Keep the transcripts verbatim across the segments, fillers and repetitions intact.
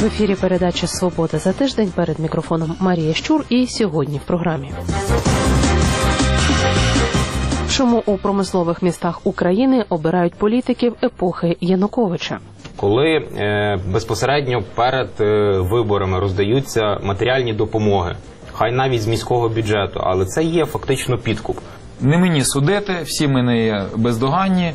ефірі передача «Свобода за тиждень», перед мікрофоном Марія Щур, і сьогодні в програмі. Чому у промислових містах України обирають політиків епохи Януковича? Коли е, безпосередньо перед е, виборами роздаються матеріальні допомоги, хай навіть з міського бюджету, але це є фактично підкуп. Не мені судити, всі ми не є бездоганні.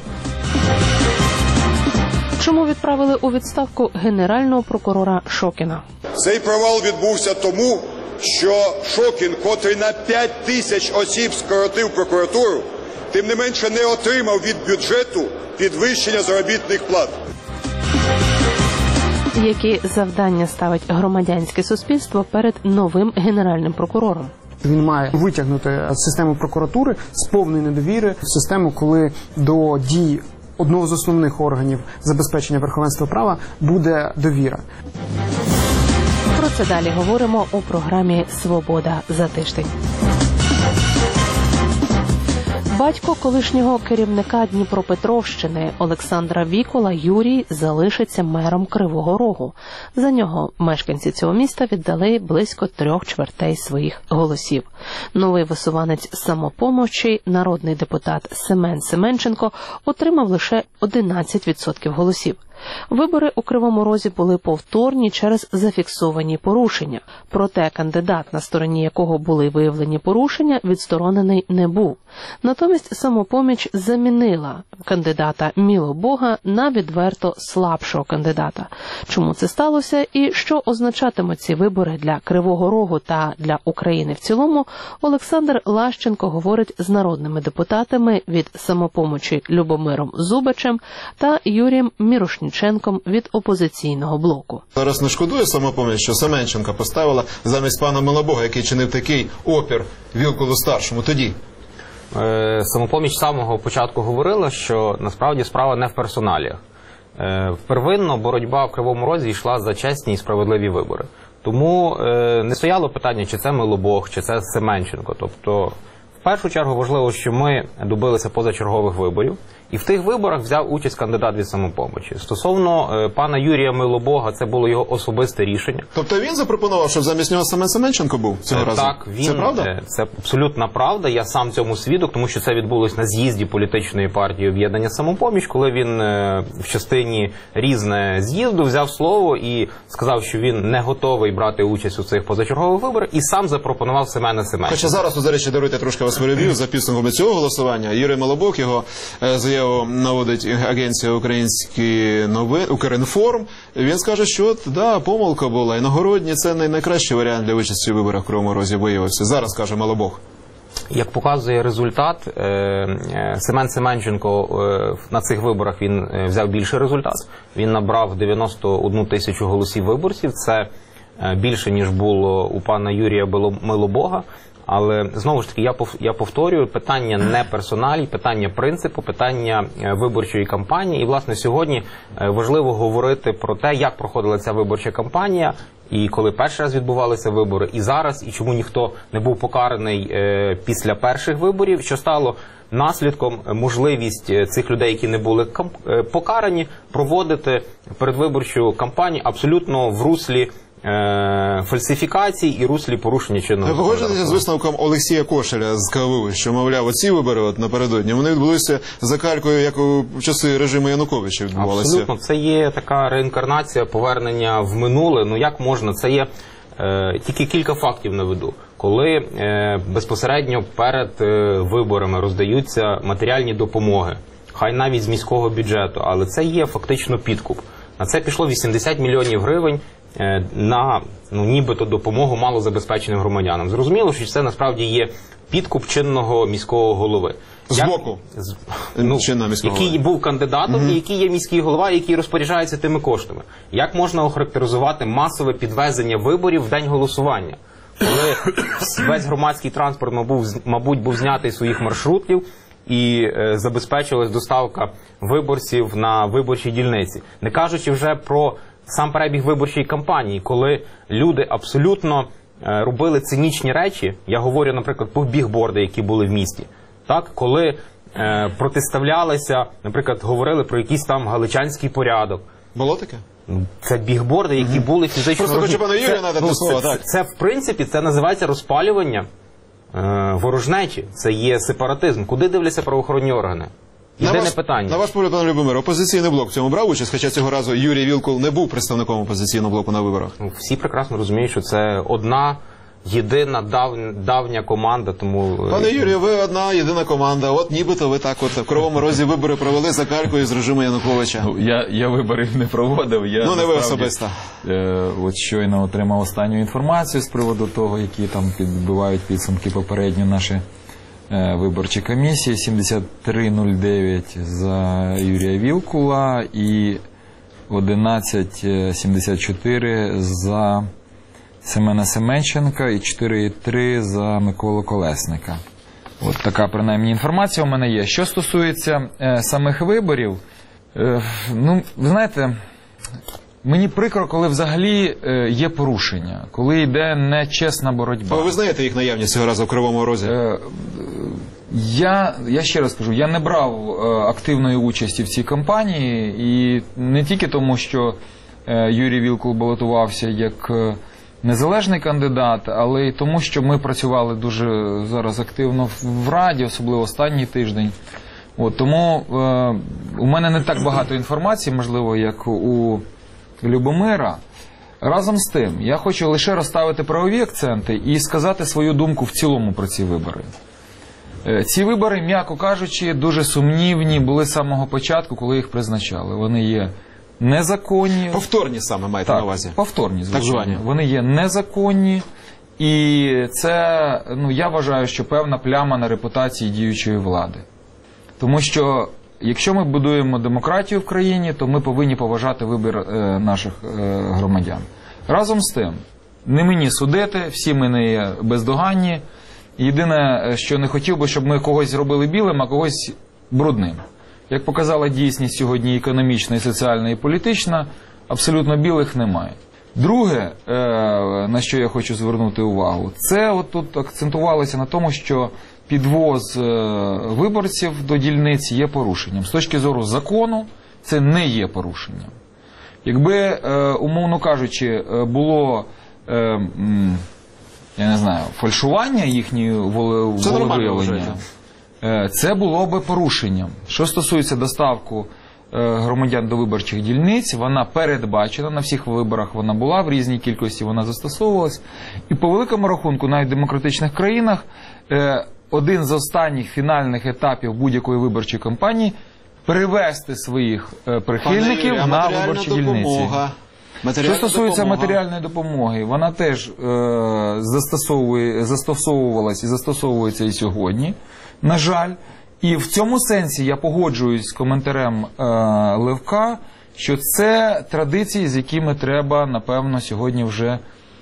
Чому відправили у відставку генерального прокурора Шокіна? Цей провал відбувся тому, що Шокін, котрий на п'ять тисяч осіб скоротив прокуратуру, тим не менше не отримав від бюджету підвищення заробітних плат. Які завдання ставить громадянське суспільство перед новим генеральним прокурором? Він має витягнути систему прокуратури з повної недовіри в систему, коли до дій одного з основних органів забезпечення верховенства права буде довіра. Про це далі говоримо у програмі «Свобода за тиждень». Батько колишнього керівника Дніпропетровщини Олександра Вікола Юрій залишиться мером Кривого Рогу. За нього мешканці цього міста віддали близько трьох чвертей своїх голосів. Новий висуванець «Самопомочі», народний депутат Семен Семенченко, отримав лише одинадцять відсотків голосів. Вибори у Кривому Розі були повторні через зафіксовані порушення. Проте кандидат, на стороні якого були виявлені порушення, відсторонений не був. Натомість «Самопоміч» замінила кандидата Міло Бога на відверто слабшого кандидата. Чому це сталося і що означатимуть ці вибори для Кривого Рогу та для України в цілому, Олександр Лащенко говорить з народними депутатами від «Самопомочі» Любомиром Зубачем та Юрієм Мірошніченком від опозиційного блоку. Зараз не шкодує «Самопоміч», що Семенченка поставила замість пана Милобога, який чинив такий опір Вілкулу-старшому тоді? «Самопоміч» з самого початку говорила, що насправді справа не в персоналіях. Первинно боротьба в Кривому Розі йшла за чесні і справедливі вибори. Тому не стояло питання, чи це Милобог, чи це Семенченко. Тобто, в першу чергу важливо, що ми добилися позачергових виборів, і в тих виборах взяв участь кандидат від «Самопомочі». Стосовно е, пана Юрія Милобога, це було його особисте рішення. Тобто він запропонував, щоб замість нього Семен Семенченко був цього е, разу? Так, він, це правда? Е, це абсолютна правда. Я сам цьому свідок, тому що це відбулось на з'їзді політичної партії «Об'єднання Самопоміч», коли він е, в частині «Різне» з'їзду взяв слово і сказав, що він не готовий брати участь у цих позачергових виборах, і сам запропонував Семена Семенченка. Хоча зараз, до речі, даруйте трошки вас переб'ю, за підсумками цього голосування Юрій Милобог, його е, заяву наводить агенція «Українські новини», «Укрінформ». Він скаже, що да, помилка була. Іногородні – це не найкращий варіант для участі у виборах в Кривому Розі виявився. Зараз, каже Милобог. Як показує результат, Семен Семенченко на цих виборах він взяв більший результат. Він набрав дев'яносто одну тисячу голосів виборців. Це більше, ніж було у пана Юрія Милобога. Але, знову ж таки, я, я повторюю, питання не персоналій, питання принципу, питання виборчої кампанії. І, власне, сьогодні важливо говорити про те, як проходила ця виборча кампанія, і коли перший раз відбувалися вибори, і зараз, і чому ніхто не був покараний е, після перших виборів, що стало наслідком можливість цих людей, які не були покарані, проводити передвиборчу кампанію абсолютно в руслі фальсифікацій і руслі порушення чинного законодавства. Ви погоджуєтеся з висновком Олексія Кошеля з КВУ, що, мовляв, оці вибори от напередодні, вони відбулися за калькою, як у часи режиму Януковича відбувалися? Абсолютно. Це є така реінкарнація, повернення в минуле. Ну як можна? Це є е, тільки кілька фактів наведу. Коли е, безпосередньо перед е, виборами роздаються матеріальні допомоги, хай навіть з міського бюджету, але це є фактично підкуп. На це пішло вісімдесят мільйонів гривень на, ну, нібито допомогу малозабезпеченим громадянам. Зрозуміло, що це насправді є підкуп чинного міського голови. З Як, боку з, ну, який голови. був кандидатом, угу. і який є міський голова, який розпоряджається тими коштами. Як можна охарактеризувати масове підвезення виборів в день голосування? Коли весь громадський транспорт, мабуть, був знятий з своїх маршрутів, і е, забезпечилась доставка виборців на виборчій дільниці. Не кажучи вже про сам перебіг виборчої кампанії, коли люди абсолютно е, робили цинічні речі, я говорю, наприклад, про бігборди, які були в місті, так, коли е, протиставлялися, наприклад, говорили про якийсь там галичанський порядок. Було таке? Це бігборди, які були фізично... Просто хочу пана Юрія надати ну, слово, це, так. Це, в принципі, це називається розпалювання е, ворожнечі. Це є сепаратизм. Куди дивляться правоохоронні органи? Єдине ваш, питання. На ваш погляд, пане Любомир, опозиційний блок в цьому брав участь, хоча цього разу Юрій Вілкул не був представником опозиційного блоку на виборах. Ну, всі прекрасно розуміють, що це одна єдина дав, давня команда, тому... Пане Юрію, ви одна єдина команда, от нібито ви так от в Кривому Розі вибори провели за калькою з режиму Януковича. Ну, я, я виборів не проводив. Я, Ну, не ви насправді, особисто. Е, от щойно отримав останню інформацію з приводу того, які там підбивають підсумки попередні наші е, виборчі комісії. сімдесят три нуль дев'ять за Юрія Вілкула і одинадцять сімдесят чотири за Семена Семенченка і чотири три за Миколу Колесника. От така, принаймні, інформація у мене є. Що стосується е, самих виборів, е, ну, ви знаєте, мені прикро, коли взагалі е, є порушення, коли йде нечесна боротьба. Ви знаєте їх наявність цього разу в Кривому Розі? Е, я, я ще раз кажу, я не брав е, активної участі в цій кампанії, і не тільки тому, що е, Юрій Вілкул балотувався як е, незалежний кандидат, але й тому, що ми працювали дуже зараз активно в Раді, особливо останній тиждень. От, тому е, у мене не так багато інформації, можливо, як у Любомира. Разом з тим, я хочу лише розставити правові акценти і сказати свою думку в цілому про ці вибори. Е, ці вибори, м'яко кажучи, дуже сумнівні були з самого початку, коли їх призначали. Вони є незаконні. Повторні саме маєте Так, на увазі? повторні, Так звичайно. звані. Вони є незаконні, і це, ну, я вважаю, що певна пляма на репутації діючої влади. Тому що, якщо ми будуємо демократію в країні, то ми повинні поважати вибір е, наших е, громадян. Разом з тим, не мені судити, всі ми не є бездоганні. Єдине, що не хотів би, щоб ми когось зробили білим, а когось брудним. Як показала дійсність сьогодні економічна, і соціальна, і політична, абсолютно білих немає. Друге, на що я хочу звернути увагу, це от тут акцентувалося на тому, що підвоз виборців до дільниць є порушенням. З точки зору закону, це не є порушенням. Якби, умовно кажучи, було, я не знаю, фальшування їхньої волевиявлення, це було би порушенням. Що стосується доставку громадян до виборчих дільниць, вона передбачена, на всіх виборах вона була, в різній кількості вона застосовувалась. І по великому рахунку, навіть в демократичних країнах, один з останніх фінальних етапів будь-якої виборчої кампанії – перевести своїх прихильників Юрій, на виборчі дільниці. Що стосується допомога. матеріальної допомоги, вона теж е, застосовує, застосовувалась і застосовується і сьогодні, на жаль. І в цьому сенсі я погоджуюсь з коментарем е, Левка, що це традиції, з якими треба, напевно, сьогодні вже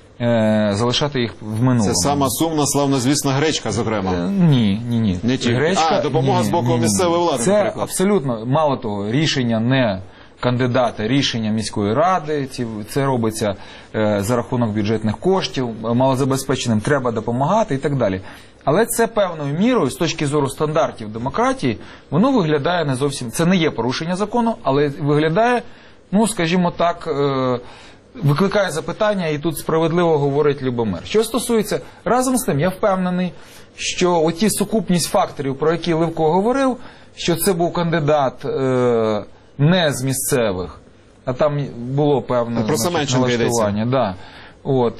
е, залишати їх в минулому. Це сама сумна, славна, звісна гречка, зокрема. Е, ні, ні, ні. Не тільки. Гречка, А, допомога ні, з боку ні, ні. місцевої влади, Це наприклад. абсолютно, мало того, рішення не кандидата, рішення міської ради, ці, це робиться е, за рахунок бюджетних коштів, малозабезпеченим треба допомагати і так далі. Але це певною мірою, з точки зору стандартів демократії, воно виглядає не зовсім, це не є порушення закону, але виглядає, ну, скажімо так, е, викликає запитання, і тут справедливо говорить Любомир. Що стосується, разом з тим, я впевнений, що оті сукупність факторів, про які Левко говорив, що це був кандидат е, не з місцевих, а там було певне Про Семенченка налаштування. Да. От.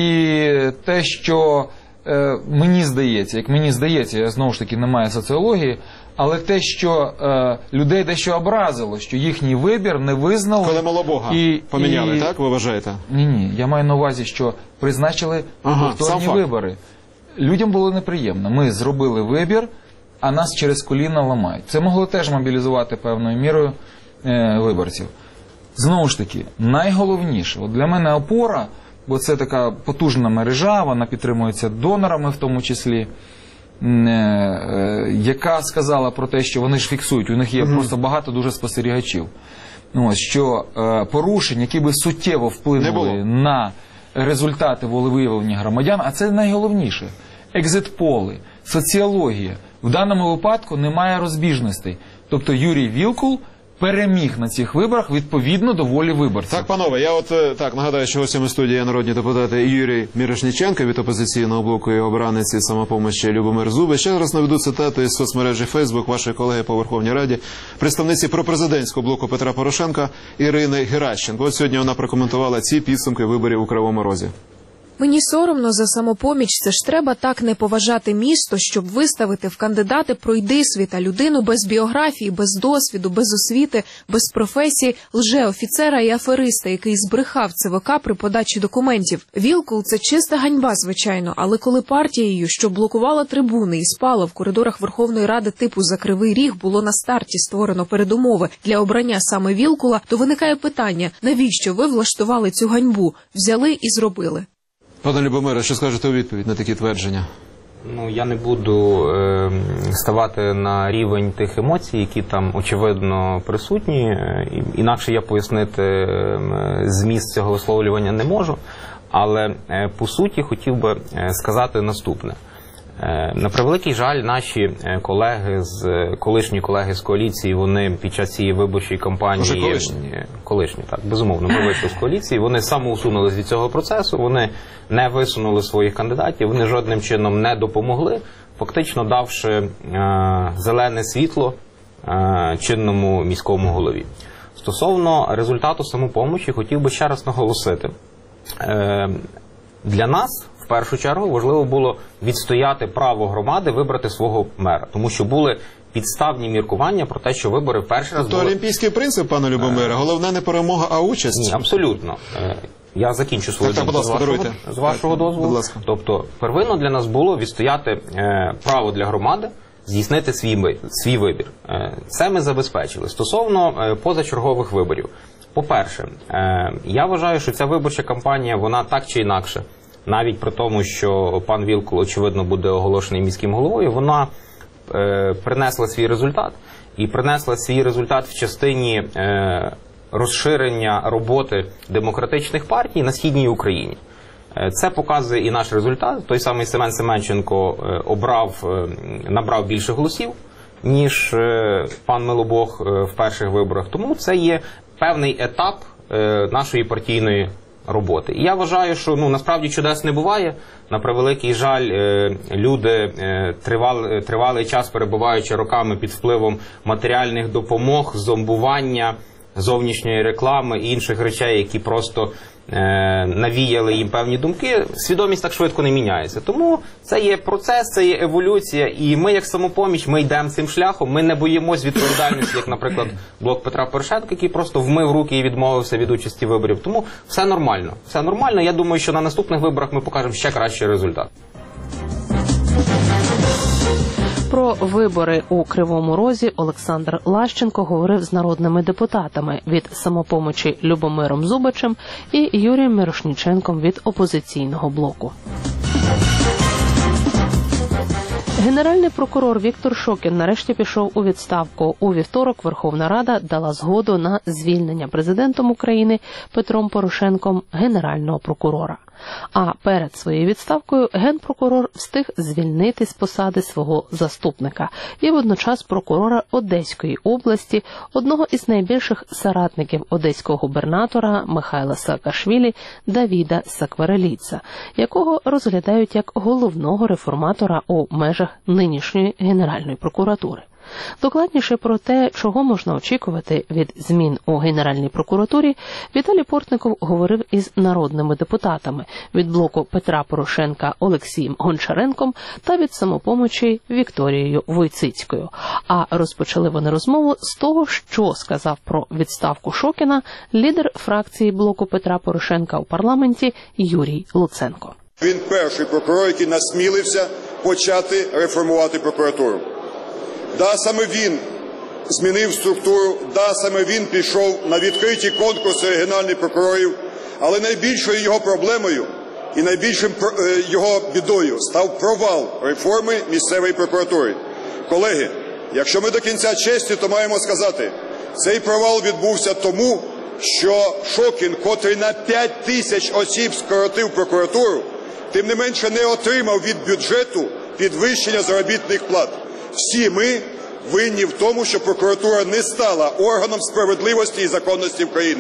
І те, що е, мені здається, як мені здається, я знову ж таки не маю соціології, але те, що е, людей дещо образило, що їхній вибір не визнали. Коли Малобога і, поміняли, і... так, ви вважаєте? Ні-ні, я маю на увазі, що призначили Ага, повторні сам факт. вибори. Людям було неприємно. Ми зробили вибір, а нас через коліна ламають. Це могло теж мобілізувати певною мірою е, виборців. Знову ж таки, найголовніше, от для мене опора, бо це така потужна мережа, вона підтримується донорами в тому числі, е, е, яка сказала про те, що вони ж фіксують, у них є mm-hmm. просто багато дуже спостерігачів. Ось, що е, порушень, які би суттєво вплинули на результати волевиявлення громадян, а це найголовніше. Екзит-поли, соціологія. В даному випадку немає розбіжностей. Тобто Юрій Вілкул переміг на цих виборах відповідно до волі виборців. Так, панове, я от е, так нагадаю, що гостями студії є народні депутати Юрій Мірошниченко від опозиційного блоку і обранець «Самопомочі» Любомир Зубач. Ще раз наведу цитату із соцмережі Фейсбук вашої колеги по Верховній Раді, представниці пропрезидентського блоку Петра Порошенка Ірини Геращенко. От сьогодні вона прокоментувала ці підсумки виборів у Кривому Розі. Мені соромно за «Самопоміч». Це ж треба так не поважати місто, щоб виставити в кандидати пройдисвіта людину без біографії, без досвіду, без освіти, без професії, лже-офіцера і афериста, який збрехав ЦВК при подачі документів. Вілкул – це чиста ганьба, звичайно, але коли партією, що блокувала трибуни і спала в коридорах Верховної Ради типу «За Кривий Ріг», було на старті створено передумови для обрання саме Вілкула, то виникає питання, навіщо ви влаштували цю ганьбу? Взяли і зробили. Пане Любомире, що скажете у відповідь на такі твердження? Ну, я не буду е, ставати на рівень тих емоцій, які там, очевидно, присутні. Е, інакше я пояснити е, зміст цього висловлювання не можу. Але, е, по суті, хотів би сказати наступне. Е, на превеликий жаль, наші колеги, з колишні колеги з коаліції, вони під час цієї виборчої кампанії... Колишні? Колишні, так, безумовно, ми вийшли з коаліції, вони самоусунулись від цього процесу, вони не висунули своїх кандидатів, вони жодним чином не допомогли, фактично давши е, зелене світло е, чинному міському голові. Стосовно результату «Самопомочі», хотів би ще раз наголосити. Е, для нас, в першу чергу, важливо було відстояти право громади вибрати свого мера, тому що були підставні міркування про те, що вибори в перший раз То були... олімпійський принцип, пане Любомире, головне не перемога, а участь? Ні, абсолютно. Я закінчу свою так, думку так, з вашого, з вашого так, дозволу. будь ласка. Тобто, первинно для нас було відстояти е, право для громади здійснити свій, свій вибір. Е, це ми забезпечили. Стосовно е, позачергових виборів. По-перше, е, я вважаю, що ця виборча кампанія, вона так чи інакше, навіть при тому, що пан Вілкул, очевидно, буде оголошений міським головою, вона е, принесла свій результат. І принесла свій результат в частині е, розширення роботи демократичних партій на Східній Україні. Е, це показує і наш результат. Той самий Семен Семенченко е, обрав, е, набрав більше голосів, ніж е, пан Милобог е, в перших виборах. Тому це є певний етап е, нашої партійної роботи. І я вважаю, що ну, насправді чудес не буває. На превеликий жаль, люди тривали, тривалий час, перебуваючи роками під впливом матеріальних допомог, зомбування, зовнішньої реклами і інших речей, які просто навіяли їм певні думки, свідомість так швидко не міняється. Тому це є процес, це є еволюція, і ми, як «Самопоміч», ми йдемо цим шляхом, ми не боїмось відповідальності, як, наприклад, блок Петра Порошенка, який просто вмив руки і відмовився від участі в виборів. Тому все нормально. Все нормально. Я думаю, що на наступних виборах ми покажемо ще кращий результат. Про вибори у Кривому Розі Олександр Лащенко говорив з народними депутатами від «Самопомочі» Любомиром Зубачем і Юрієм Мірошниченком від опозиційного блоку. Генеральний прокурор Віктор Шокін нарешті пішов у відставку. У вівторок Верховна Рада дала згоду на звільнення президентом України Петром Порошенком генерального прокурора. А перед своєю відставкою генпрокурор встиг звільнити з посади свого заступника і водночас прокурора Одеської області, одного із найбільших соратників одеського губернатора Михайла Саакашвілі Давіда Сакварелідзе, якого розглядають як головного реформатора у межах нинішньої Генеральної прокуратури. Докладніше про те, чого можна очікувати від змін у Генеральній прокуратурі, Віталій Портников говорив із народними депутатами від блоку Петра Порошенка Олексієм Гончаренком та від «Самопомочі» Вікторією Войцицькою. А розпочали вони розмову з того, що сказав про відставку Шокіна лідер фракції блоку Петра Порошенка у парламенті Юрій Луценко. Він перший прокурор, який насмілився почати реформувати прокуратуру. Да, саме він змінив структуру, да, саме він пішов на відкриті конкурси регіональних прокурорів, але найбільшою його проблемою і найбільшим його бідою став провал реформи місцевої прокуратури. Колеги, якщо ми до кінця чесні, то маємо сказати, цей провал відбувся тому, що Шокін, котрий на п'ять тисяч осіб скоротив прокуратуру, тим не менше не отримав від бюджету підвищення заробітних плат. Всі ми винні в тому, що прокуратура не стала органом справедливості і законності в країні.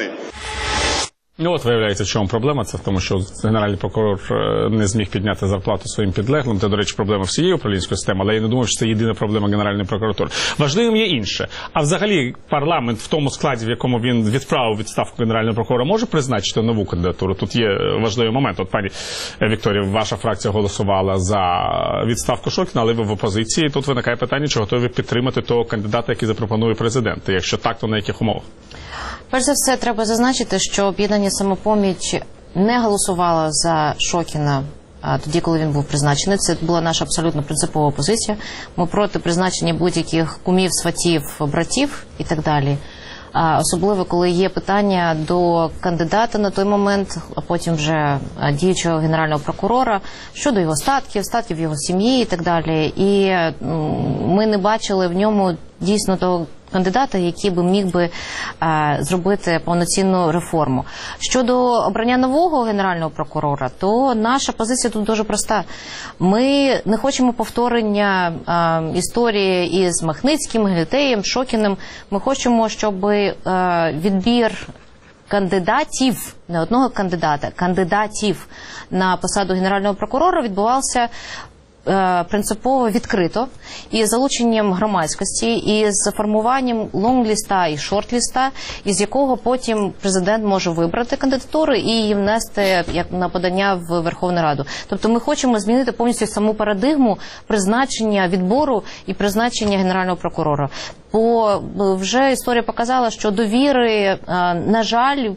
Ну от виявляється, в чому проблема. Це в тому, що генеральний прокурор не зміг підняти зарплату своїм підлеглим. Це, до речі, проблема всієї управлінської системи, але я не думаю, що це єдина проблема Генеральної прокуратури. Важливим є інше. А взагалі парламент в тому складі, в якому він відправив відставку генерального прокурора, може призначити нову кандидатуру? Тут є важливий момент. От, пані Вікторія, ваша фракція голосувала за відставку Шокіна, але ви в опозиції. Тут виникає питання, чи готові підтримати того кандидата, який запропонує президент. Якщо так, то на яких умовах? Перш за все, треба зазначити, що об'єднання «Самопоміч» не голосувало за Шокіна тоді, коли він був призначений. Це була наша абсолютно принципова позиція. Ми проти призначення будь-яких кумів, сватів, братів і так далі. Особливо, коли є питання до кандидата на той момент, а потім вже діючого генерального прокурора, щодо його статків, статків його сім'ї і так далі. І ми не бачили в ньому дійсно того кандидата, який би міг би а, зробити повноцінну реформу. Щодо обрання нового генерального прокурора, то наша позиція тут дуже проста. Ми не хочемо повторення а, історії із Махницьким, Гелетеєм, Шокіним. Ми хочемо, щоб а, відбір кандидатів, не одного кандидата, кандидатів на посаду генерального прокурора відбувався принципово відкрито, із залученням громадськості, і з формуванням лонгліста і шортліста, із якого потім президент може вибрати кандидатуру і її внести як на подання в Верховну Раду. Тобто ми хочемо змінити повністю саму парадигму призначення відбору і призначення генерального прокурора. Бо вже історія показала, що довіри, на жаль,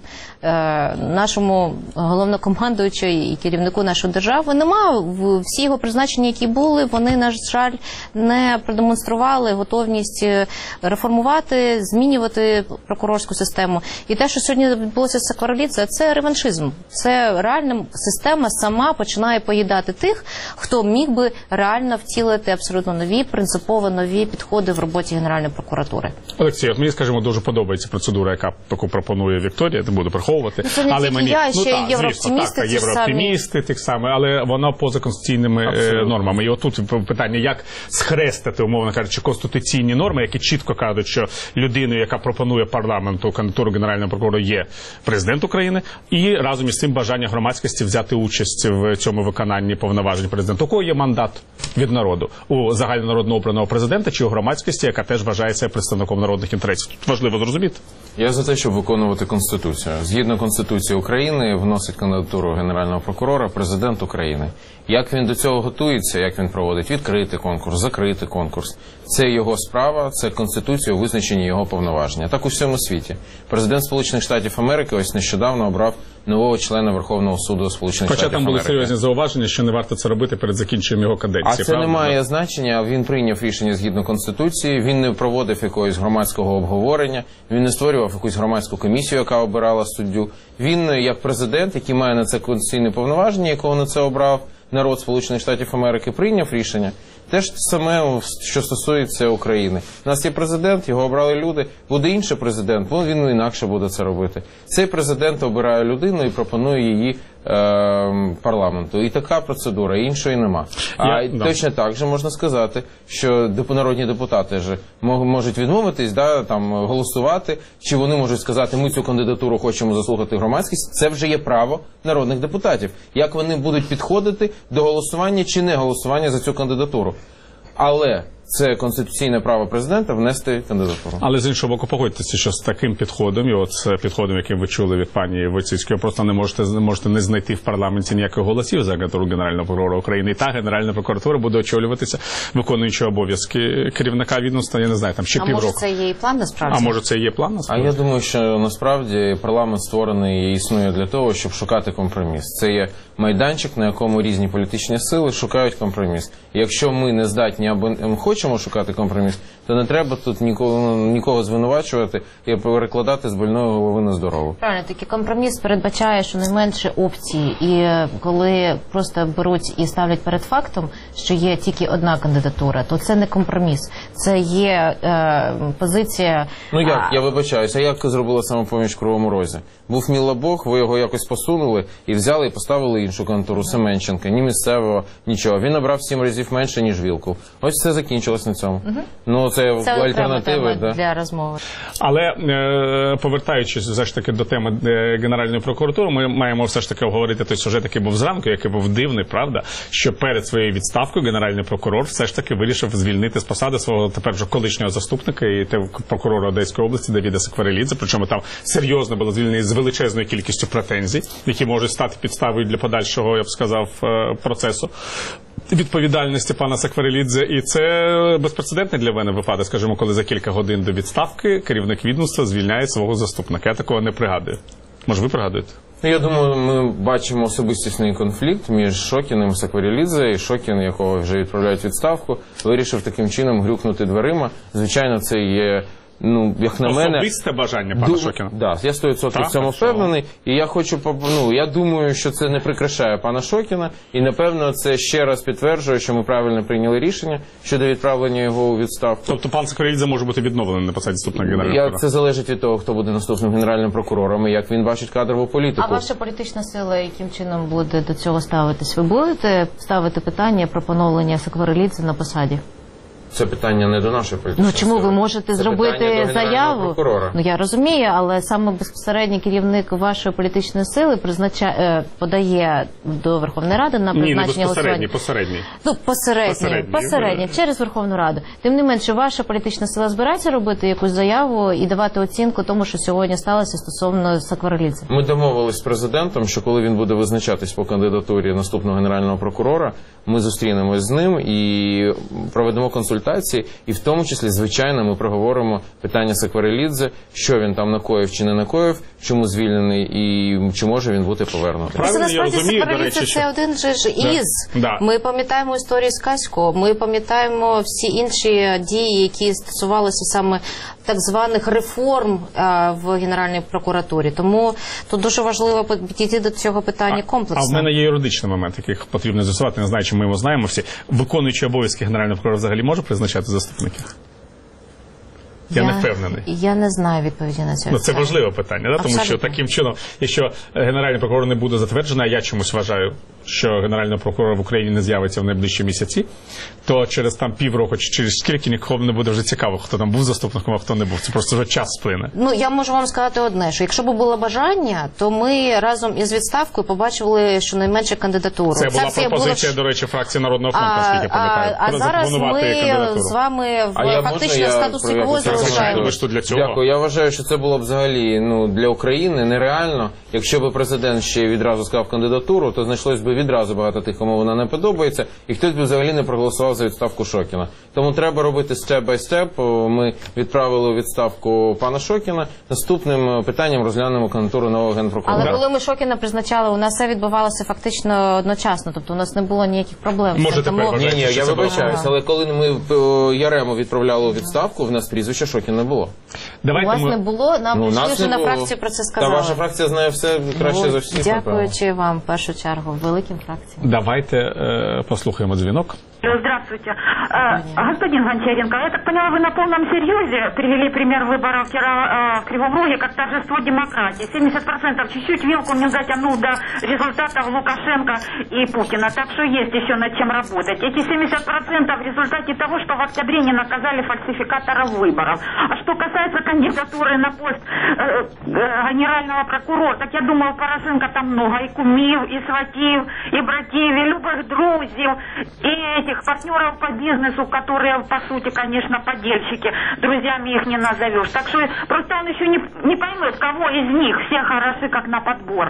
нашому головнокомандуючому і керівнику нашої держави нема. Всі його призначення, які були, вони, на жаль, не продемонстрували готовність реформувати, змінювати прокурорську систему. І те, що сьогодні відбулося з Кварлідзе, це реваншизм. Це реальна система сама починає поїдати тих, хто міг би реально втілити абсолютно нові, принципово нові підходи в роботі Генеральної прокуратури. Олексій, от мені, скажімо, дуже подобається процедура, яка таку пропонує Вікторія, не буду приховувати. Ну, це не але мені, я, ну, ще так, єврооптимісти, звісно, так, єврооптимісти тих саме, але вона поза конституційними е, нормами. І отут питання, як схрестити, умовно кажучи, конституційні норми, які чітко кажуть, що людиною, яка пропонує парламенту кандидатуру генерального прокурора, є президент України, і разом із цим бажання громадськості взяти участь в цьому виконанні повноважень президента. У кого є мандат від народу? У загальнонародно обраного президента чи у громадськості, яка теж вважається представником народних інтересів? Тут важливо зрозуміти. Я за те, щоб виконувати Конституцію. Згідно Конституції України вносить кандидатуру генерального прокурора президент України. Як він до цього готується, як він проводить відкритий конкурс, закритий конкурс, це його справа, це Конституцією визначені його повноваження. Так у всьому світі. Президент Сполучених Штатів Америки ось нещодавно обрав нового члена Верховного суду Сполучених Хоча Штатів там були Америки. серйозні зауваження, що не варто це робити перед закінченням його каденції. А це правда? не має значення, він прийняв рішення згідно Конституції, він не проводив якогось громадського обговорення, він не створював якусь громадську комісію, яка обирала суддю. Він, як президент, який має на це конституційне повноваження, якого на це обрав народ Сполучених Штатів Америки, прийняв рішення. Те ж саме, що стосується України. У нас є президент, його обрали люди, буде інший президент, він інакше буде це робити. Цей президент обирає людину і пропонує її е, парламенту. І така процедура, іншої нема. А Я, точно да. так же можна сказати, що народні депутати ж можуть відмовитись, да, там, голосувати, чи вони можуть сказати, ми цю кандидатуру хочемо заслухати громадськість. Це вже є право народних депутатів. Як вони будуть підходити до голосування чи не голосування за цю кандидатуру. Але це конституційне право президента внести кандидатуру. Але з іншого боку, погодьтеся, що з таким підходом, і от з підходом, яким ви чули від пані Войціцької, просто не можете, можете не знайти в парламенті ніяких голосів за кандидатуру Генерального прокурора України. І та Генеральна прокуратура буде очолюватися виконуючи обов'язки керівника відомства, я не знаю, там ще а півроку. А може це є і план насправді? А може це є план насправді? А я думаю, що насправді парламент створений і існує для того, щоб шукати компроміс. Це є майданчик, на якому різні політичні сили шукають компроміс. І якщо ми не здатні або ми хочемо шукати компроміс, то не треба тут нікого, нікого звинувачувати і перекладати з больної голови на здорову. Правильно, такий компроміс передбачає щонайменше опції. І коли просто беруть і ставлять перед фактом, що є тільки одна кандидатура, то це не компроміс. Це є е, позиція... Ну як, я вибачаюся, як зробила Самопоміч в Кривому Розі? Був Мілобог, ви його якось посунули і взяли і поставили іншу кандидатуру Семенченка, ні місцевого, нічого. Він набрав сім разів менше, ніж Вілкул. Ось це закінчилось на цьому. Угу. Ну, це це, це альтернативи да. для розмови. Але е, повертаючись все ж таки до теми Генеральної прокуратури, ми маємо все ж таки обговорити той сюжет, який був зранку, який був дивний, правда, що перед своєю відставкою Генеральний прокурор все ж таки вирішив звільнити з посади свого тепер вже колишнього заступника і прокурора Одеської області Давіда Сакварелідзе. Причому там серйозно було звільнений з величезною кількістю претензій, які можуть стати підставою для подальшого, я б сказав, процесу відповідальності пана Сакварелідзе. І це безпрецедентний для мене випадок, скажімо, коли за кілька годин до відставки керівник відомства звільняє свого заступника. Я такого не пригадую. Може, ви пригадуєте? Я думаю, ми бачимо особистісний конфлікт між Шокіним і Сакварелідзе, і Шокін, якого вже відправляють у відставку, вирішив таким чином грюкнути дверима. Звичайно, це є, ну, як на мене... Особисте бажання пана Ду... Шокіна? Так, да, я сто відсотків в цьому впевнений, і я хочу, ну, я думаю, що це не прикрашає пана Шокіна, і, напевно, це ще раз підтверджує, що ми правильно прийняли рішення щодо відправлення його у відставку. Тобто пан Сакварелідзе може бути відновлений на посаді заступника генерального прокурора? Це залежить від того, хто буде наступним генеральним прокурором і як він бачить кадрову політику. А ваша політична сила яким чином буде до цього ставитись? Ви будете ставити питання про поновлення Сакварелідзе на посаді? Це питання не до нашої політичної Ну чому сили. ви можете Це зробити заяву? Прокурора. Ну я розумію, але саме безпосередній керівник вашої політичної сили призначає подає до Верховної Ради на призначення голосування. Ні, не безпосередній, посередній. Ну посередній, посередній, посередній через Верховну Раду. Тим не менше, ваша політична сила збирається робити якусь заяву і давати оцінку тому, що сьогодні сталося стосовно Сакварелідзе? Ми домовились з президентом, що коли він буде визначатись по кандидатурі наступного генерального прокурора, ми зустрінемось з ним і проведемо консультації. І в тому числі, звичайно, ми проговоримо питання Сакварелідзе, що він там накоїв чи не накоїв, чому звільнений і чи може він бути повернутий. Правильно, насправді Сакварелідзе це один же ж із. Да. Да. Ми пам'ятаємо історію з Касько, ми пам'ятаємо всі інші дії, які стосувалися саме так званих реформ а, в Генеральній прокуратурі. Тому тут дуже важливо підійти до цього питання комплексно. А в мене є юридичний момент, який потрібно з'ясувати, не знаю, чи ми його знаємо всі. Виконуючий обов'язки Генерального прокурора взагалі може призначати заступників? Я, я не впевнений. Я не знаю відповіді на це. Ну, це важливе питання, да? Тому що таким чином, якщо Генеральний прокурор не буде затверджений, а я чомусь вважаю, що Генеральний прокурор в Україні не з'явиться в найближчі місяці, то через там півроку чи через скільки нікому не буде вже цікаво, хто там був заступником, а хто не був. Це просто вже час сплине. Ну, я можу вам сказати одне, що якщо б було бажання, то ми разом із відставкою побачили щонайменше кандидатуру. Це була Ця пропозиція, було... до речі, фракції Народного фронту, наскільки пам'ятаю. А, а зараз ми з вами в а фактично в статусі кво залишаємо. Дякую. Я вважаю, що це було б взагалі ну, для України нереально. Якщо б президент ще відразу сказав кандидатуру, то знайшлось би відразу багато тих, кому вона не подобається, і хтось би взагалі не проголосував за відставку Шокіна. Тому треба робити степ-бай-степ. Ми відправили у відставку пана Шокіна. Наступним питанням розглянемо кандидатуру нового генпрокурора. Але коли ми Шокіна призначали, у нас все відбувалося фактично одночасно. Тобто у нас не було ніяких проблем. Може, тому... тепер Ні, ні, я вибачаюся, але коли ми Ярему відправляли у відставку, в нас прізвища Шокіна не було. Давайте у вас ми... не було, нам ну, вже на фракцію про це сказали. Та ваша фракція знає все краще ну, за всіх. Дякуючи напевно. Вам, в першу чергу, великим фракціям. Давайте е, послухаємо дзвінок. Здравствуйте. Господин Гончаренко, я так поняла, вы на полном серьезе привели пример выборов вчера в Кривом Роге как торжество демократии. семьдесят процентов чуть-чуть вилку не затянул до результатов Лукашенко и Путина. Так что есть еще над чем работать. Эти семьдесят процентов в результате того, что в октябре не наказали фальсификаторов выборов. А что касается кандидатуры на пост э, генерального прокурора, так я думал, Порошенко там много и кумів, и сватів, и братів, и любых друзів, и этих партнеров по бизнесу, которые, по сути, конечно, подельщики. Друзьями их не назовешь. Так что просто он еще не, не поймет, кого из них все хороши, как на подбор.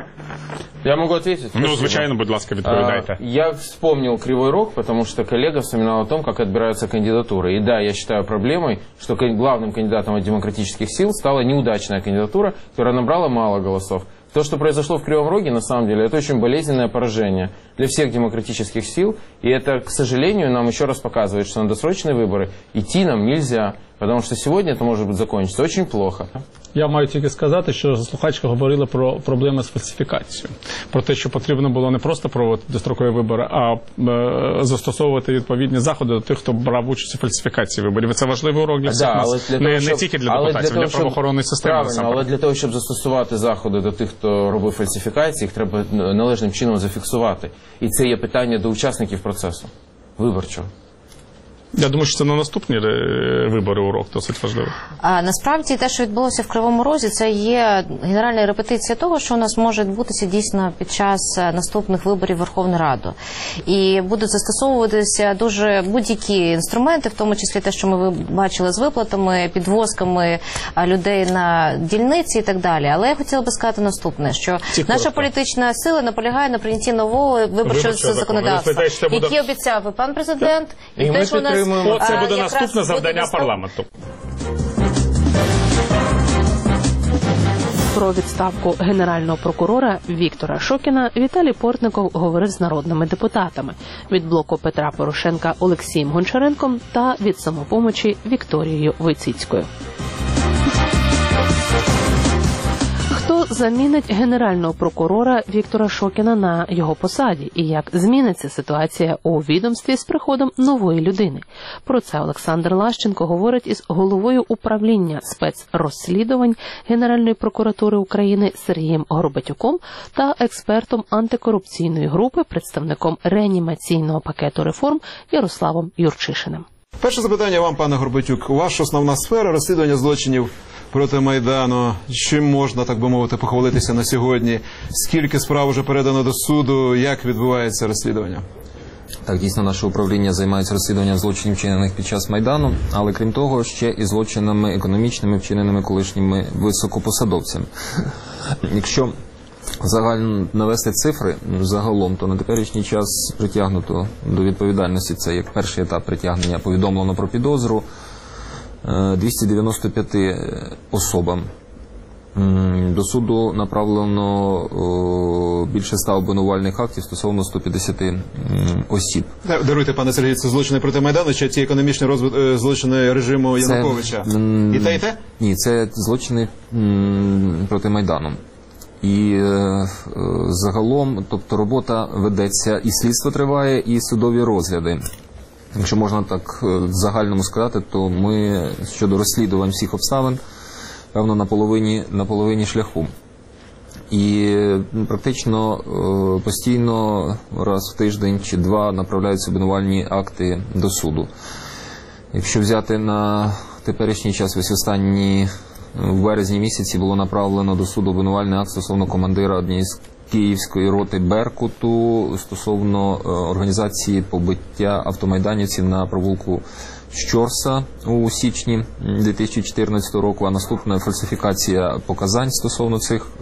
Я могу ответить? Ну, звичайно, будь ласка, відповідайте. А, я вспомнил Кривой Рог, потому что коллега вспоминал о том, как отбираются кандидатуры. И да, я считаю проблемой, что главным кандидатом от демократических сил стала неудачная кандидатура, которая набрала мало голосов. То, что произошло в Кривом Роге, на самом деле, это очень болезненное поражение для всех демократических сил. И это, к сожалению, нам еще раз показывает, что на досрочные выборы идти нам нельзя. Потому що сьогодні це може бути закінчитися дуже плохо. Я маю тільки сказати, що слухачка говорила про проблеми з фальсифікацією. Про те, що потрібно було не просто проводити дострокові вибори, а е, застосовувати відповідні заходи до тих, хто брав участь у фальсифікації виборів. І це важливий урок для всіх да, нас. Для не, того, щоб, не тільки для депутатів, для, для правоохоронної системи. Правильно, але для того, щоб застосувати заходи до тих, хто робив фальсифікації, їх треба належним чином зафіксувати. І це є питання до учасників процесу виборчого. Я думаю, що це на наступні е, вибори урок досить важливий. А насправді те, що відбулося в Кривому Розі, це є генеральна репетиція того, що у нас може відбутися дійсно під час наступних виборів в Верховну Раду. І будуть застосовуватися дуже будь-які інструменти, в тому числі те, що ми бачили з виплатами, підвозками людей на дільниці і так далі. Але я хотіла би сказати наступне, що Цікаво. наша політична сила наполягає на прийнятті нового виборчого законодавства, буде... який обіцяв і пан президент, і, і те, що у нас О, це буде а, наступне завдання наступ... парламенту. Про відставку генерального прокурора Віктора Шокіна Віталій Портников говорив з народними депутатами від блоку Петра Порошенка Олексієм Гончаренком та від «Самопомочі» Вікторією Войціцькою. Хто замінить генерального прокурора Віктора Шокіна на його посаді і як зміниться ситуація у відомстві з приходом нової людини? Про це Олександр Лащенко говорить із головою управління спецрозслідувань Генеральної прокуратури України Сергієм Горбатюком та експертом антикорупційної групи, представником реанімаційного пакету реформ Ярославом Юрчишиним. Перше запитання вам, пане Горбатюк. Ваша основна сфера розслідування злочинів проти Майдану. Чим можна, так би мовити, похвалитися на сьогодні? Скільки справ вже передано до суду? Як відбувається розслідування? Так, дійсно, наше управління займається розслідуванням злочинів, вчинених під час Майдану, але крім того, ще і злочинами економічними, вчиненими колишніми високопосадовцями. Якщо загально навести цифри загалом, то на теперішній час притягнуто до відповідальності, це як перший етап притягнення, повідомлено про підозру двісті дев'яносто п'ять особам. До суду направлено більше ста обвинувальних актів стосовно сто п'ятдесят осіб. Даруйте, пане Сергій, це злочини проти Майдану чи ці економічні розвит... злочини режиму Януковича? Це... І те, і те? Ні, це злочини проти Майдану. І е, загалом, тобто робота ведеться, і слідство триває, і судові розгляди. Якщо можна так в загальному сказати, то ми щодо розслідувань всіх обставин, певно, на половині, на половині шляху. І практично постійно раз в тиждень чи два направляються обвинувальні акти до суду. Якщо взяти на теперішній час, ось останні в березні місяці було направлено до суду обвинувальний акт стосовно командира однієї з Київської роти «Беркуту» стосовно організації побиття автомайданівців на провулку Щорса у січні дві тисячі чотирнадцятого року, а наступна фальсифікація показань стосовно цих е-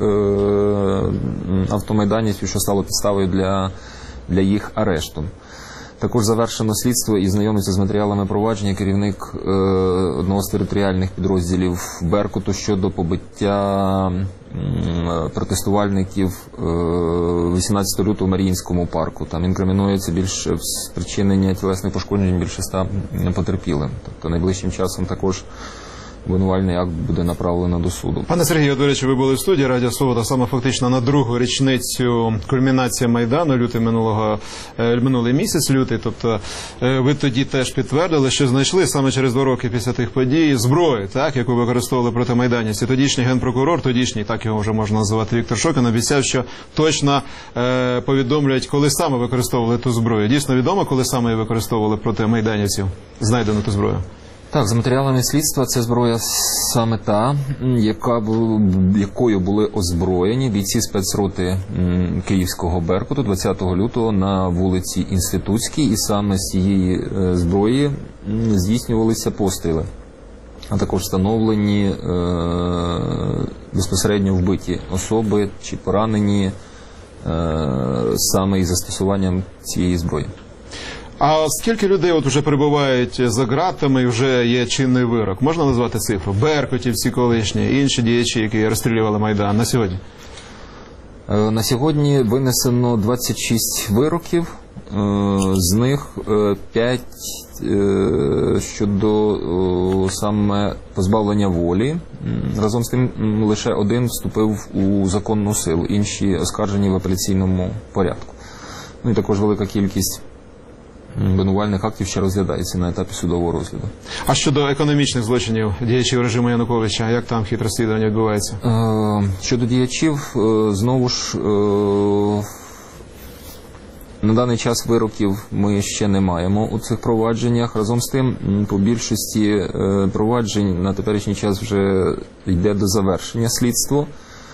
автомайданівців, що стало підставою для, для їх арешту. Також завершено слідство і знайомиться з матеріалами провадження керівник е, одного з територіальних підрозділів «Беркуту» щодо побиття е, протестувальників е, вісімнадцятого лютого в Маріїнському парку. Там інкримінується більше спричинення тілесних пошкоджень більше ста потерпілим. Тобто найближчим часом також обвинувальний акт буде направлено до суду. Пане Сергію, до речі, ви були в студії Радіо Свобода саме фактично на другу річницю кульмінації Майдану, лютий минулого, минулий місяць, лютий. Тобто ви тоді теж підтвердили, що знайшли саме через два роки після тих подій зброю, так, яку використовували проти майданівців. Тодішній генпрокурор, тодішній, так його вже можна називати, Віктор Шокін, обіцяв, що точно е, повідомлять, коли саме використовували ту зброю. Дійсно відомо, коли саме її використовували проти майданівців, знайдену ту зброю? Так, за матеріалами слідства це зброя саме та, яка, якою були озброєні бійці спецроти Київського «Беркуту» двадцятого лютого на вулиці Інститутській, і саме з цієї зброї здійснювалися постріли, а також встановлені е, безпосередньо вбиті особи чи поранені е, саме із застосуванням цієї зброї. А скільки людей от вже перебувають за ґратами і вже є чинний вирок? Можна назвати цифру? Беркутівці колишні, інші діячі, які розстрілювали Майдан на сьогодні? На сьогодні винесено двадцять шість вироків, з них п'ять щодо саме позбавлення волі. Разом з тим лише один вступив у законну силу, інші оскаржені в апеляційному порядку. Ну і також велика кількість обвинувальних актів ще розглядається на етапі судового розгляду. А щодо економічних злочинів діячів режиму Януковича, як там хід розслідування відбувається? Е, щодо діячів, е, знову ж, е, На даний час вироків ми ще не маємо у цих провадженнях. Разом з тим, по більшості проваджень на теперішній час вже йде до завершення слідство.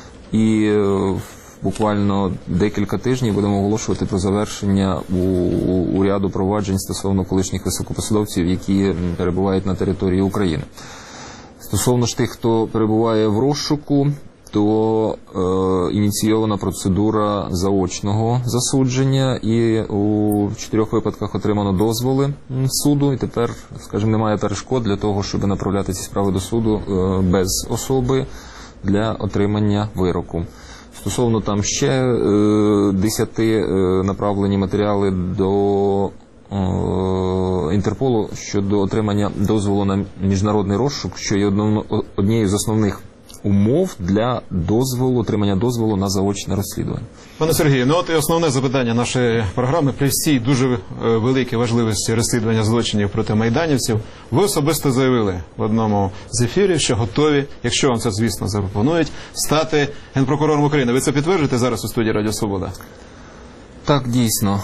І буквально декілька тижнів будемо оголошувати про завершення у, у ряду проваджень стосовно колишніх високопосадовців, які перебувають на території України. Стосовно ж тих, хто перебуває в розшуку, то е, ініційована процедура заочного засудження, і у чотирьох випадках отримано дозволи суду, і тепер, скажімо, немає перешкод для того, щоб направляти ці справи до суду е, без особи для отримання вироку. Стосовно там ще е, десяти е, направлені матеріали до е, Інтерполу щодо отримання дозволу на міжнародний розшук, що є однією з основних умов для дозволу, отримання дозволу на заочне розслідування. Пане Сергію, ну от і основне запитання нашої програми при всій дуже великій важливості розслідування злочинів проти майданівців. Ви особисто заявили в одному з ефірів, що готові, якщо вам це, звісно, запропонують, стати генпрокурором України. Ви це підтверджуєте зараз у студії Радіо Свобода? Так, дійсно,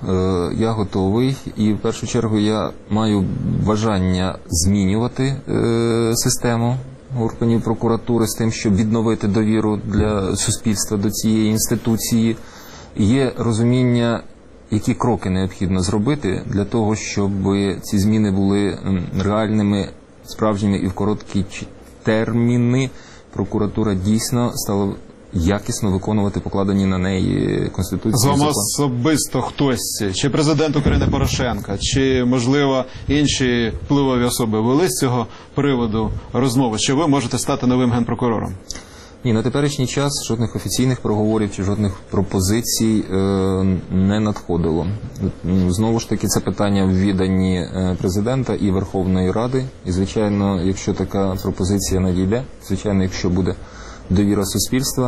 я готовий, і в першу чергу я маю бажання змінювати систему органів прокуратури з тим, щоб відновити довіру для суспільства до цієї інституції. Є розуміння, які кроки необхідно зробити для того, щоб ці зміни були реальними, справжніми і в короткі терміни прокуратура дійсно стала якісно виконувати покладені на неї Конституції. З вами особисто хтось, чи президент України Порошенка, чи, можливо, інші впливові особи вели з цього приводу розмови, що ви можете стати новим генпрокурором? Ні, на теперішній час жодних офіційних переговорів чи жодних пропозицій е, не надходило. Знову ж таки, це питання в віданні президента і Верховної Ради. І, звичайно, якщо така пропозиція надійде, звичайно, якщо буде довіра суспільства,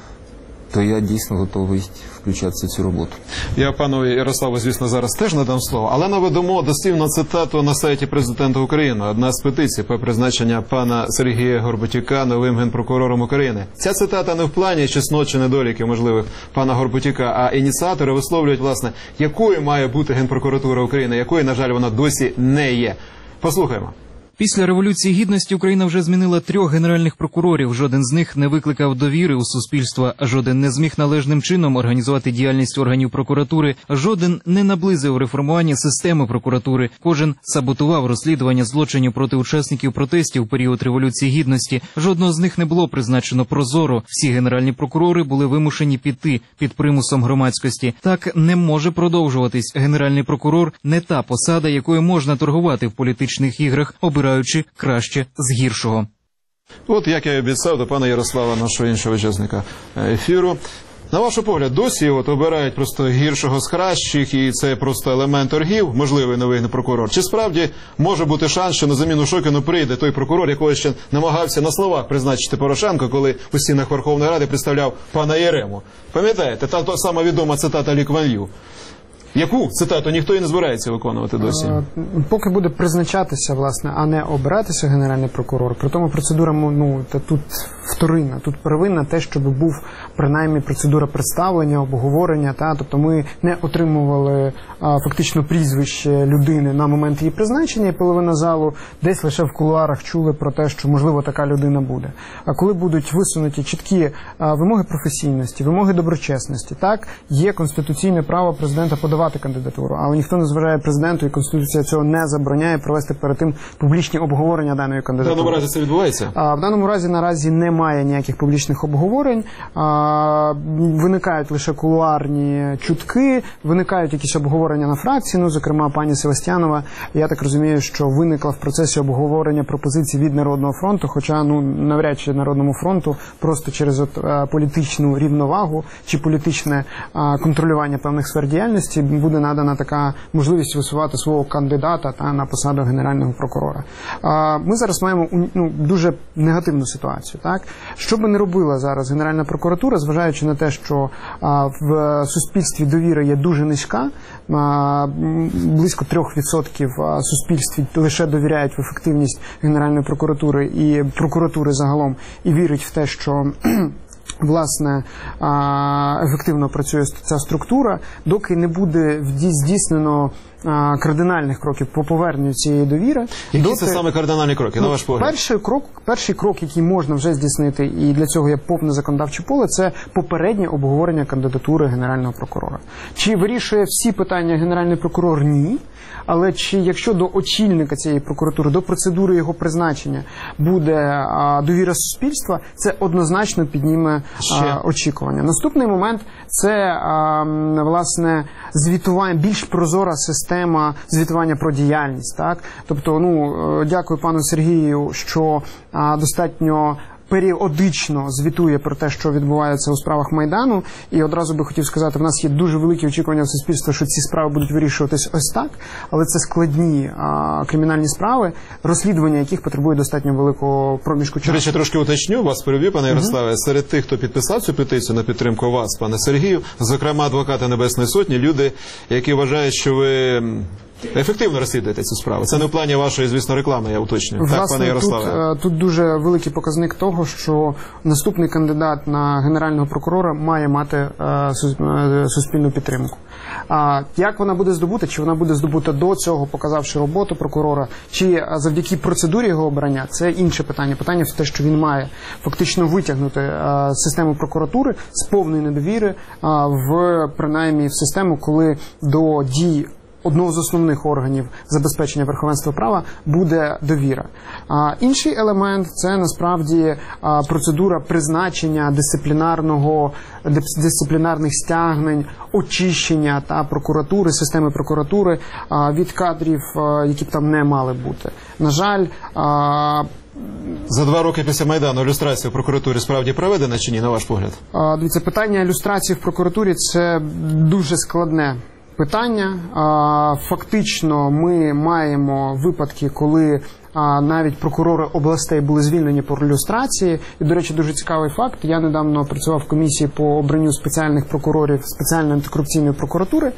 то я дійсно готовий включатися в цю роботу. Я пану Ярославу, звісно, зараз теж надам слово, але наведемо дослівну цитату на сайті президента України. Одна з петицій по призначення пана Сергія Горбатюка новим генпрокурором України. Ця цитата не в плані чеснот чи недоліків можливих пана Горбатюка, а ініціатори висловлюють, власне, якою має бути генпрокуратура України, якою, на жаль, вона досі не є. Послухаємо. Після Революції Гідності Україна вже змінила трьох генеральних прокурорів. Жоден з них не викликав довіри у суспільства, жоден не зміг належним чином організувати діяльність органів прокуратури, жоден не наблизив реформування системи прокуратури. Кожен саботував розслідування злочинів проти учасників протестів у період Революції Гідності. Жодного з них не було призначено прозоро. Всі генеральні прокурори були вимушені піти під примусом громадськості. Так не може продовжуватись. Генеральний прокурор – не та посада, якою можна торгувати в політичних іграх, обираючи краще з гіршого. От, як я і обіцяв, до пана Ярослава, нашого іншого учасника ефіру. На вашу погляд, досі от обирають просто гіршого з кращих, і це просто елемент торгів, можливий новий прокурор? Чи справді може бути шанс, що на заміну Шокіну прийде той прокурор, якого ще намагався на словах призначити Порошенко, коли у стінах Верховної Ради представляв пана Єрему? Пам'ятаєте, там та сама відома цитата Лі Кван Ю. Яку цитату ніхто і не збирається виконувати досі? Поки буде призначатися, власне, а не обиратися генеральний прокурор, при тому процедура, ну, та тут вторинна, тут первинна те, щоб був принаймні процедура представлення, обговорення, та, тобто ми не отримували а, фактично прізвище людини на момент її призначення, і половина залу десь лише в кулуарах чули про те, що, можливо, така людина буде. А коли будуть висунуті чіткі а, вимоги професійності, вимоги доброчесності, так, є конституційне право президента подавати кандидатуру, але ніхто не зважає президенту, і Конституція цього не забороняє провести перед тим публічні обговорення даної кандидатури. В даному разі це відбувається? А, в даному разі наразі немає ніяких публічних обговорень, а, виникають лише кулуарні чутки, виникають якісь обговорення на фракції, ну, зокрема, пані Севастьянова, я так розумію, що виникла в процесі обговорення пропозицій від Народного фронту, хоча, ну, навряд чи Народному фронту просто через от, а, політичну рівновагу чи політичне а, контролювання певних сфер діяльності буде надана така можливість висувати свого кандидата та на посаду генерального прокурора. А, ми зараз маємо, ну, дуже негативну ситуацію. Так? Що би не робила зараз Генеральна прокуратура, зважаючи на те, що а, в суспільстві довіра є дуже низька, а, близько трьох відсотків суспільстві лише довіряють в ефективність Генеральної прокуратури і прокуратури загалом, і вірять в те, що власне, ефективно працює ця структура, доки не буде здійснено кардинальних кроків по поверненню цієї довіри. Які доти... це саме кардинальні кроки, ну, на ваш погляд? Перший крок, перший крок, який можна вже здійснити, і для цього є повне законодавче поле, це попереднє обговорення кандидатури Генерального прокурора. Чи вирішує всі питання Генеральний прокурор? Ні. Але чи якщо до очільника цієї прокуратури, до процедури його призначення буде а, довіра суспільства, це однозначно підніме а, очікування. Наступний момент – це, а, власне, звітування, більш прозора система звітування про діяльність. Так? Тобто, ну, дякую пану Сергію, що а, достатньо періодично звітує про те, що відбувається у справах Майдану. І одразу би хотів сказати, в нас є дуже великі очікування в суспільства, що ці справи будуть вирішуватись ось так, але це складні а, кримінальні справи, розслідування яких потребує достатньо великого проміжку часу. До речі, трошки уточню, вас переб'ю, пане Ярославе, угу. Серед тих, хто підписав цю петицію на підтримку вас, пане Сергію, зокрема адвокати Небесної Сотні, люди, які вважають, що ви ефективно розслідуєте цю справу. Це не в плані вашої, звісно, реклами, я уточнюю. Власне, так, пане Ярославе. Тут, тут дуже великий показник того, що наступний кандидат на Генерального прокурора має мати е, суспільну підтримку. А як вона буде здобута, чи вона буде здобута до цього, показавши роботу прокурора, чи завдяки процедурі його обрання, це інше питання. Питання в те, що він має фактично витягнути е, систему прокуратури з повної недовіри е, в, принаймні, в систему, коли до дій одного з основних органів забезпечення верховенства права буде довіра. А інший елемент – це насправді а, процедура призначення дисциплінарного, дисциплінарних стягнень, очищення та прокуратури, системи прокуратури а, від кадрів, а, які б там не мали бути. На жаль, а, за два роки після Майдану люстрація в прокуратурі справді проведена чи ні, на ваш погляд? А, дивіться, питання люстрації в прокуратурі – це дуже складне питання. Фактично ми маємо випадки, коли навіть прокурори областей були звільнені по люстрації. І, до речі, дуже цікавий факт. Я недавно працював в комісії по обранню спеціальних прокурорів спеціальної антикорупційної прокуратури.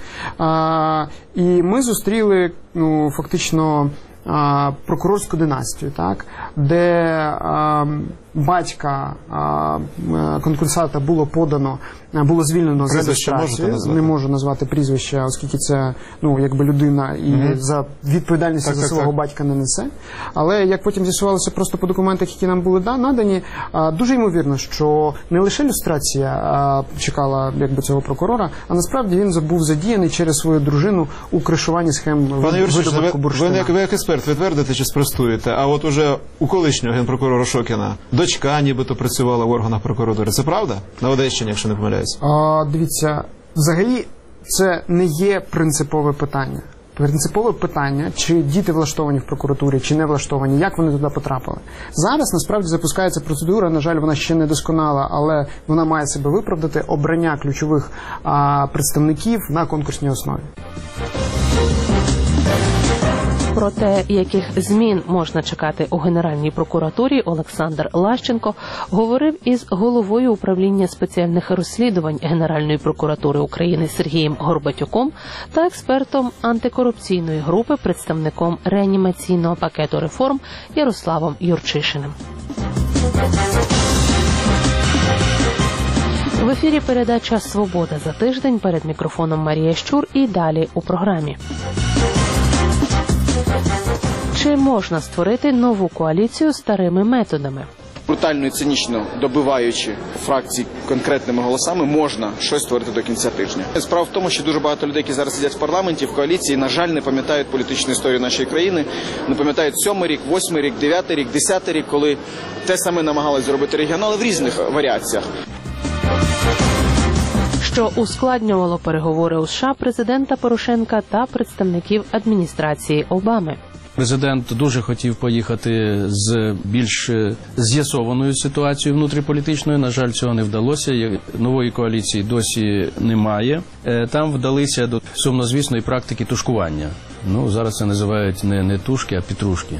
І ми зустріли, ну, фактично, прокурорську династію, так, де а, батька а, конкурсанта було подано, було звільнено за люстрацію. Не можу назвати прізвище, оскільки це, ну, якби людина і mm-hmm. за відповідальність так, за так, свого так. батька не несе. Але як потім з'ясувалося просто по документах, які нам були да, надані, а, дуже ймовірно, що не лише люстрація а, чекала, якби, цього прокурора, а насправді він був задіяний через свою дружину у кришуванні схем видобутку бурштина. Ви як експерт, ви твердите чи спростуєте, а от уже у колишнього генпрокурора Шокіна дочка нібито працювала в органах прокуратури. Це правда? На Одещині, якщо не помиляюсь. А, дивіться, взагалі це не є принципове питання. Принципове питання, чи діти влаштовані в прокуратурі, чи не влаштовані, як вони туди потрапили. Зараз, насправді, запускається процедура, на жаль, вона ще не досконала, але вона має себе виправдати, обрання ключових а, представників на конкурсній основі. Про те, яких змін можна чекати у Генеральній прокуратурі, Олександр Лащенко говорив із головою управління спеціальних розслідувань Генеральної прокуратури України Сергієм Горбатюком та експертом антикорупційної групи, представником реанімаційного пакету реформ Ярославом Юрчишиним. В ефірі передача «Свобода за тиждень», перед мікрофоном Марія Щур і далі у програмі. Чи можна створити нову коаліцію старими методами? Брутально і цинічно добиваючи фракції конкретними голосами, можна щось створити до кінця тижня. Справа в тому, що дуже багато людей, які зараз сидять в парламенті, в коаліції, на жаль, не пам'ятають політичну історію нашої країни, не пам'ятають сьомий рік, восьмий рік, дев'ятий рік, десятий рік, коли те саме намагалися зробити регіонали в різних варіаціях. Що ускладнювало переговори у США президента Порошенка та представників адміністрації Обами. Президент дуже хотів поїхати з більш з'ясованою ситуацією внутріполітичною. На жаль, цього не вдалося. Нової коаліції досі немає. Там вдалися до сумнозвісної практики тушкування. Ну, зараз це називають не, не тушки, а петрушки.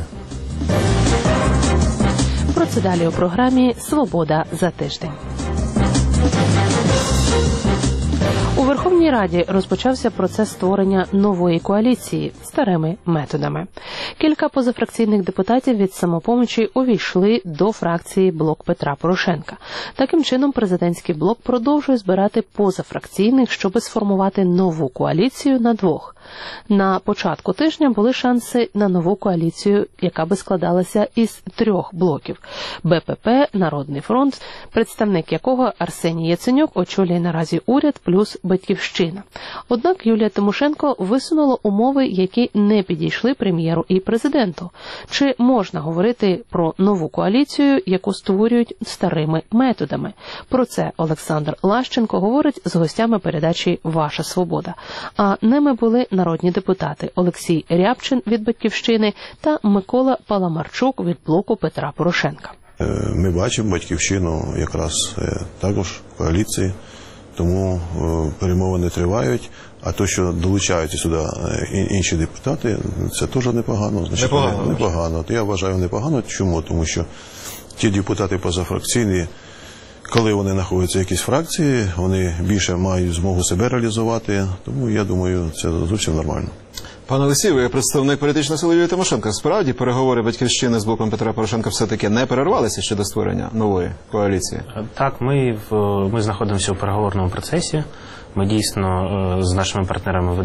Про це далі у програмі «Свобода за тиждень». У Верховній Верховній Раді розпочався процес створення нової коаліції старими методами. Кілька позафракційних депутатів від «Самопомочі» увійшли до фракції «Блок Петра Порошенка». Таким чином, президентський блок продовжує збирати позафракційних, щоби сформувати нову коаліцію на двох. На початку тижня були шанси на нову коаліцію, яка би складалася із трьох блоків – Бе Пе Пе, Народний фронт, представник якого Арсеній Яценюк очолює наразі уряд, плюс Батьківщина. Однак Юлія Тимошенко висунула умови, які не підійшли прем'єру і президенту. Чи можна говорити про нову коаліцію, яку створюють старими методами? Про це Олександр Лащенко говорить з гостями передачі «Ваша свобода». А ними були народні депутати Олексій Рябчин від «Батьківщини» та Микола Паламарчук від блоку Петра Порошенка. Ми бачимо Батьківщину якраз також в коаліції, тому перемовини тривають. А то, що долучаються сюди інші депутати, це теж непогано. Значить, непогано. непогано. Я вважаю непогано. Чому? Тому що ті депутати позафракційні, коли вони знаходяться в якійсь фракції, вони більше мають змогу себе реалізувати. Тому, я думаю, це зовсім нормально. Пане Олексію, ви представник політичної сили Юлії Тимошенко. Справді, переговори Батьківщини з блоком Петра Порошенка все-таки не перервалися щодо створення нової коаліції? Так, ми, в, ми знаходимося у переговорному процесі. Ми дійсно з нашими партнерами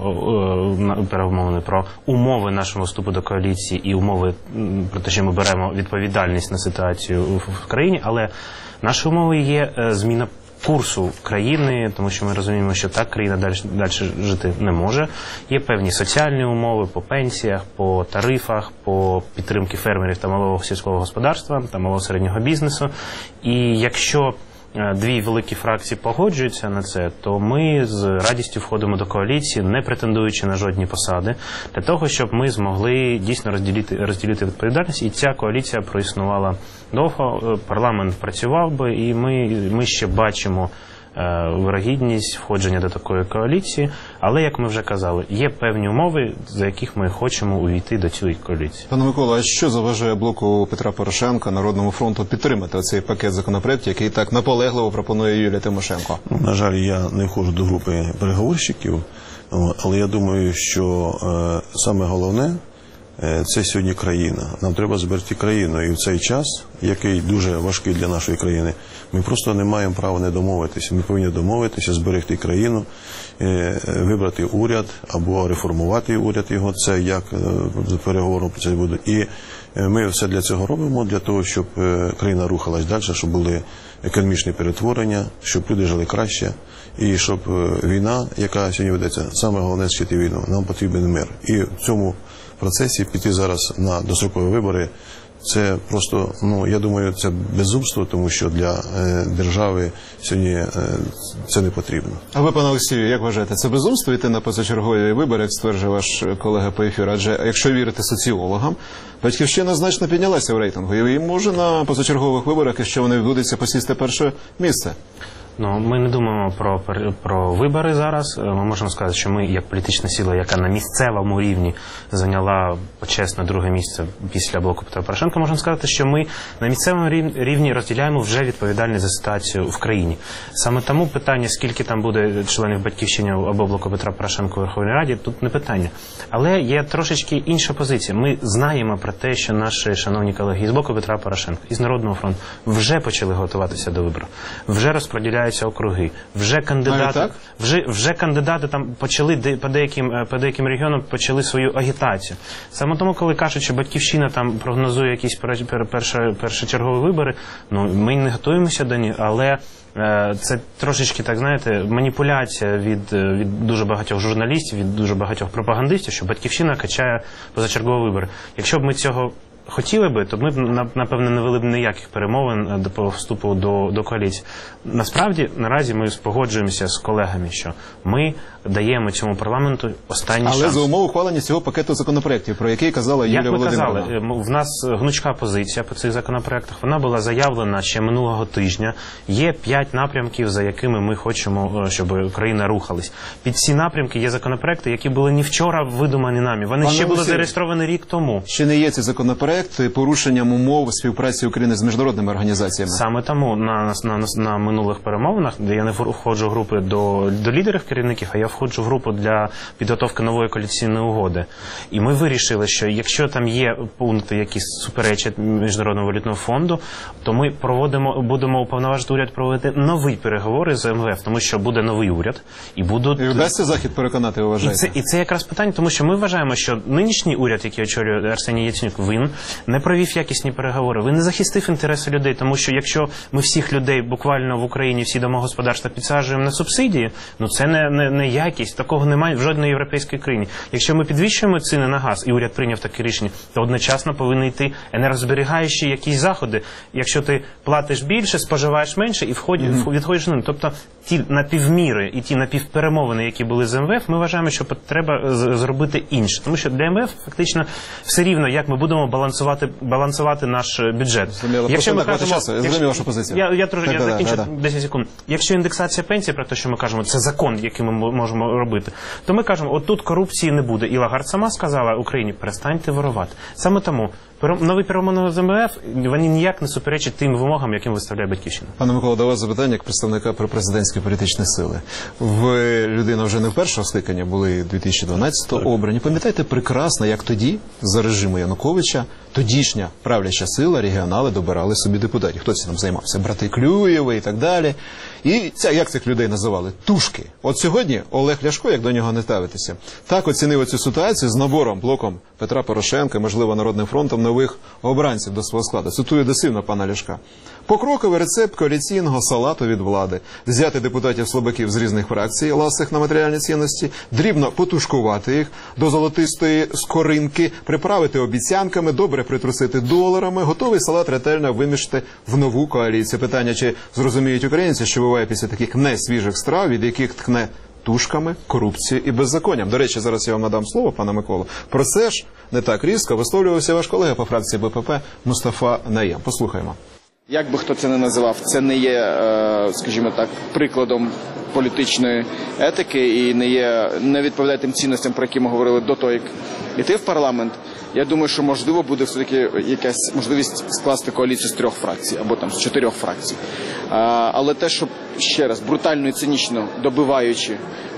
ведемо перемовини про умови нашого вступу до коаліції і умови про те, що ми беремо відповідальність на ситуацію в країні, але наші умови є зміна курсу країни, тому що ми розуміємо, що так країна далі, далі жити не може. Є певні соціальні умови по пенсіях, по тарифах, по підтримки фермерів та малого сільського господарства та малого середнього бізнесу. І якщо дві великі фракції погоджуються на це, то ми з радістю входимо до коаліції, не претендуючи на жодні посади, для того, щоб ми змогли дійсно розділити, розділити відповідальність, і ця коаліція проіснувала довго, парламент працював би, і ми, ми ще бачимо вирогідність входження до такої коаліції, але, як ми вже казали, є певні умови, за яких ми хочемо увійти до цієї коаліції. Пане Микола, а що заважає блоку Петра Порошенка, Народному фронту підтримати оцей пакет законопроєктів, який так наполегливо пропонує Юлія Тимошенко? На жаль, я не входжу до групи переговорщиків, але я думаю, що е, саме головне е, це сьогодні країна. Нам треба зберегти країну, і в цей час, який дуже важкий для нашої країни, ми просто не маємо права не домовитися. Ми повинні домовитися, зберегти країну, вибрати уряд або реформувати уряд його. Це як в переговорному процесі буде. І ми все для цього робимо, для того, щоб країна рухалась далі, щоб були економічні перетворення, щоб люди жили краще. І щоб війна, яка сьогодні ведеться, саме головне скінчити війну. Нам потрібен мир. І в цьому процесі піти зараз на дострокові вибори, це просто, ну, я думаю, це безумство, тому що для е, держави сьогодні е, це не потрібно. А ви, пане Олексію, як вважаєте, це безумство йти на позачергові вибори, як стверджує ваш колега по ефіру? Адже, якщо вірити соціологам, Батьківщина значно піднялася в рейтингу, і може на позачергових виборах, якщо вони відбудуться, посісти перше місце. Ну, ми не думаємо про, про вибори зараз. Ми можемо сказати, що ми, як політична сила, яка на місцевому рівні зайняла почесне друге місце після блоку Петра Порошенка, можемо сказати, що ми на місцевому рівні розділяємо вже відповідальність за ситуацію в країні. Саме тому питання, скільки там буде членів Батьківщини або блоку Петра Порошенка у Верховній Раді, тут не питання. Але є трошечки інша позиція. Ми знаємо про те, що наші шановні колеги із блоку Петра Порошенка, із Народного фронту вже почали готуватися до виборів, вже розподіляють округи, вже кандидати, вже, вже кандидати там почали де, по деяким по деяким регіонам почали свою агітацію. Саме тому, коли кажуть, що Батьківщина там прогнозує якісь пер, перші, першочергові вибори, ну ми не готуємося до них, але е, це трошечки, так знаєте, маніпуляція від, від дуже багатьох журналістів, від дуже багатьох пропагандистів, що Батьківщина качає позачергові вибори. Якщо б ми цього хотіли би, то ми б, напевно, не вели б ніяких перемовин по вступу до, до коаліції. Насправді, наразі ми погоджуємося з колегами, що ми даємо цьому парламенту останній Але шанс. Але за умови ухвалення цього пакету законопроєктів, про який казала Юлія Володимирівна. Як ви казали, в нас гнучка позиція по цих законопроектах. Вона була заявлена ще минулого тижня. Є п'ять напрямків, за якими ми хочемо, щоб країна рухалась. Під ці напрямки є законопроекти, які були не вчора видумані нами. Вони Пане ще були зареєстровані рік тому. Ще не є ці законопроекти. законопроект порушенням умов співпраці України з міжнародними організаціями. Саме тому на, на, на, на минулих перемовинах, де я не входжу в групи до, до лідерів керівників, а я входжу в групу для підготовки нової коаліційної угоди. І ми вирішили, що якщо там є пункти, які суперечать Міжнародному валютному фонду, то ми проводимо, будемо уповноважити уряд проводити нові переговори з ем ве еф, тому що буде новий уряд. І будуть... І вдасться Захід переконати, вважаєте? І це, і це якраз питання, тому що ми вважаємо, що нинішній уряд, який очолює Арсеній Яценюк, він не провів якісні переговори, він не захистив інтереси людей, тому що якщо ми всіх людей буквально в Україні, всі домогосподарства підсаджуємо на субсидії, ну це не, не, не якість, такого немає в жодній європейській країні. Якщо ми підвищуємо ціни на газ, і уряд прийняв таке рішення, то одночасно повинні йти енергозберігаючі якісь заходи. Якщо ти платиш більше, споживаєш менше і входь, mm-hmm. відходиш на них. Тобто ті напівміри і ті напівперемовини, які були з ем ве еф, ми вважаємо, що треба зробити інше. Тому що для ем ве еф фактично все рівно, як ми будемо балансувати, балансувати наш бюджет. Зрозуміло. Якщо ми кажемо, часу. Я зрозумів вашу позицію. Я, я, я, я да, закінчу да, да. десять секунд. Якщо індексація пенсії, про те, що ми кажемо, це закон, який ми можемо робити, то ми кажемо, от тут корупції не буде. І Лагард сама сказала Україні, перестаньте ворувати. Саме тому нові перемовини з ем ве еф, вони ніяк не суперечать тим вимогам, яким виставляє Батьківщина. Пане Микола, до вас запитання як представника пропрезидентської політичної сили. Ви людина вже не в першого скликання, були дві тисячі дванадцятого обрані. Пам'ятаєте прекрасно, як тоді, за режиму Януковича, тодішня правляча сила, регіонали добирали собі депутатів. Хто цим займався? Брати Клюєви і так далі. І ця, як цих людей називали? Тушки. От сьогодні Олег Ляшко, як до нього не ставитися, так оцінив цю ситуацію з набором, блоком Петра Порошенка, можливо, Народним фронтом нових обранців до свого складу. Цитую дослівно пана Ляшка. Покроковий рецепт коаліційного салату від влади. Взяти депутатів-слабаків з різних фракцій, ласих на матеріальні цінності, дрібно потушкувати їх до золотистої скоринки, приправити обіцянками, добре притрусити доларами, готовий салат ретельно вимішати в нову коаліцію. Питання, чи зрозуміють українці, що буває після таких несвіжих страв, від яких тхне тушками, корупцією і беззаконням. До речі, зараз я вам надам слово, пане Миколо. Про це ж не так різко висловлювався ваш колега по фракції Бе Пе Пе Мустафа Найєм. Послухаймо. Як би хто це не називав, це не є, скажімо так, прикладом політичної етики і не є, не відповідає тим цінностям, про які ми говорили до того, як йти в парламент. Я думаю, що можливо буде все-таки якась можливість скласти коаліцію з трьох фракцій або там з чотирьох фракцій. Але те, що ще раз брутально і цинічно добиваючи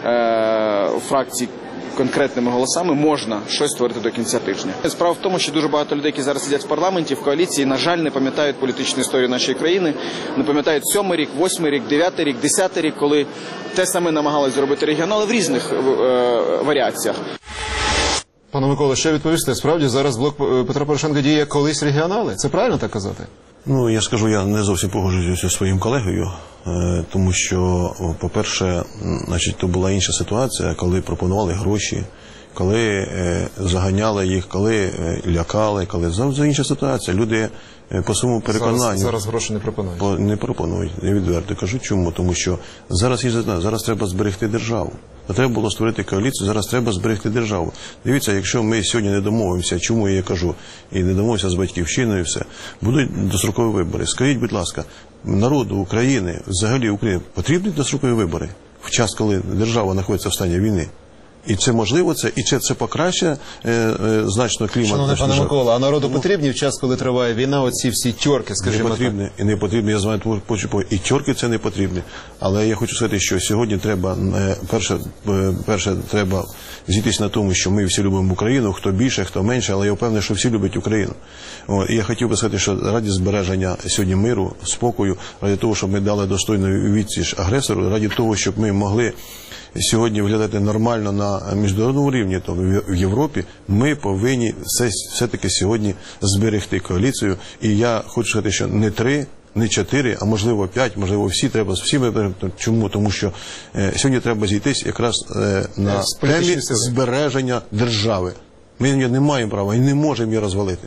фракції конкретними голосами, можна щось створити до кінця тижня. Справа в тому, що дуже багато людей, які зараз сидять в парламенті, в коаліції, на жаль, не пам'ятають політичну історію нашої країни, не пам'ятають сьомий рік, восьмий рік, дев'ятий рік, десятий рік, коли те саме намагалися зробити регіонали в різних е, варіаціях. Пане Микола, що відповісти? Справді, зараз блок Петра Порошенка діє колись регіонали? Це правильно так казати? Ну, я скажу, я не зовсім погоджуюся зі своїм колегою, тому що, по-перше, значить, то була інша ситуація, коли пропонували гроші, коли заганяли їх, коли лякали, коли зовсім інша ситуація. Люди по своєму переконанню... Зараз, зараз гроші не пропонують. По, не пропонують, я відверто кажу. Чому? Тому що зараз, зараз треба зберегти державу. Треба було створити коаліцію, зараз треба зберегти державу. Дивіться, якщо ми сьогодні не домовимося, чому я кажу, і не домовимося з Батьківщиною, і все, будуть дострокові вибори. Скажіть, будь ласка, народу України, взагалі України, потрібні дострокові вибори в час, коли держава знаходиться в стані війни? І це можливо, це, і це, це покращує е, е, значно клімат. Шановний пане Микола, а народу Тому... потрібні в час, коли триває війна, оці всі тьорки, скажімо так? Не потрібні, і не потрібні, я знаю, і тьорки це не потрібні. Але я хочу сказати, що сьогодні треба, е, перше, е, перше, треба зійтись на тому, що ми всі любимо Україну, хто більше, хто менше, але я впевнений, що всі люблять Україну. О, і я хотів би сказати, що раді збереження сьогодні миру, спокою, раді того, щоб ми дали достойну відсіч агресору, раді того, щоб ми могли сьогодні виглядати нормально на міжнародному рівні, то в Європі, ми повинні все, все-таки сьогодні зберегти коаліцію. І я хочу сказати, що не три, не чотири, а можливо п'ять, можливо всі треба, всі ми, чому? Тому що е, сьогодні треба зійтись якраз е, на темі збереження держави. Ми не маємо права і не можемо її розвалити.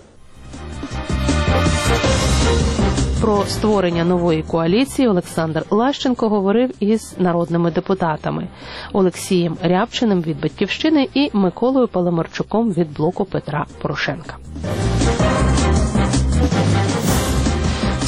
Про створення нової коаліції Олександр Лащенко говорив із народними депутатами Олексієм Рябчиним від «Батьківщини» і Миколою Паламарчуком від блоку Петра Порошенка. Цього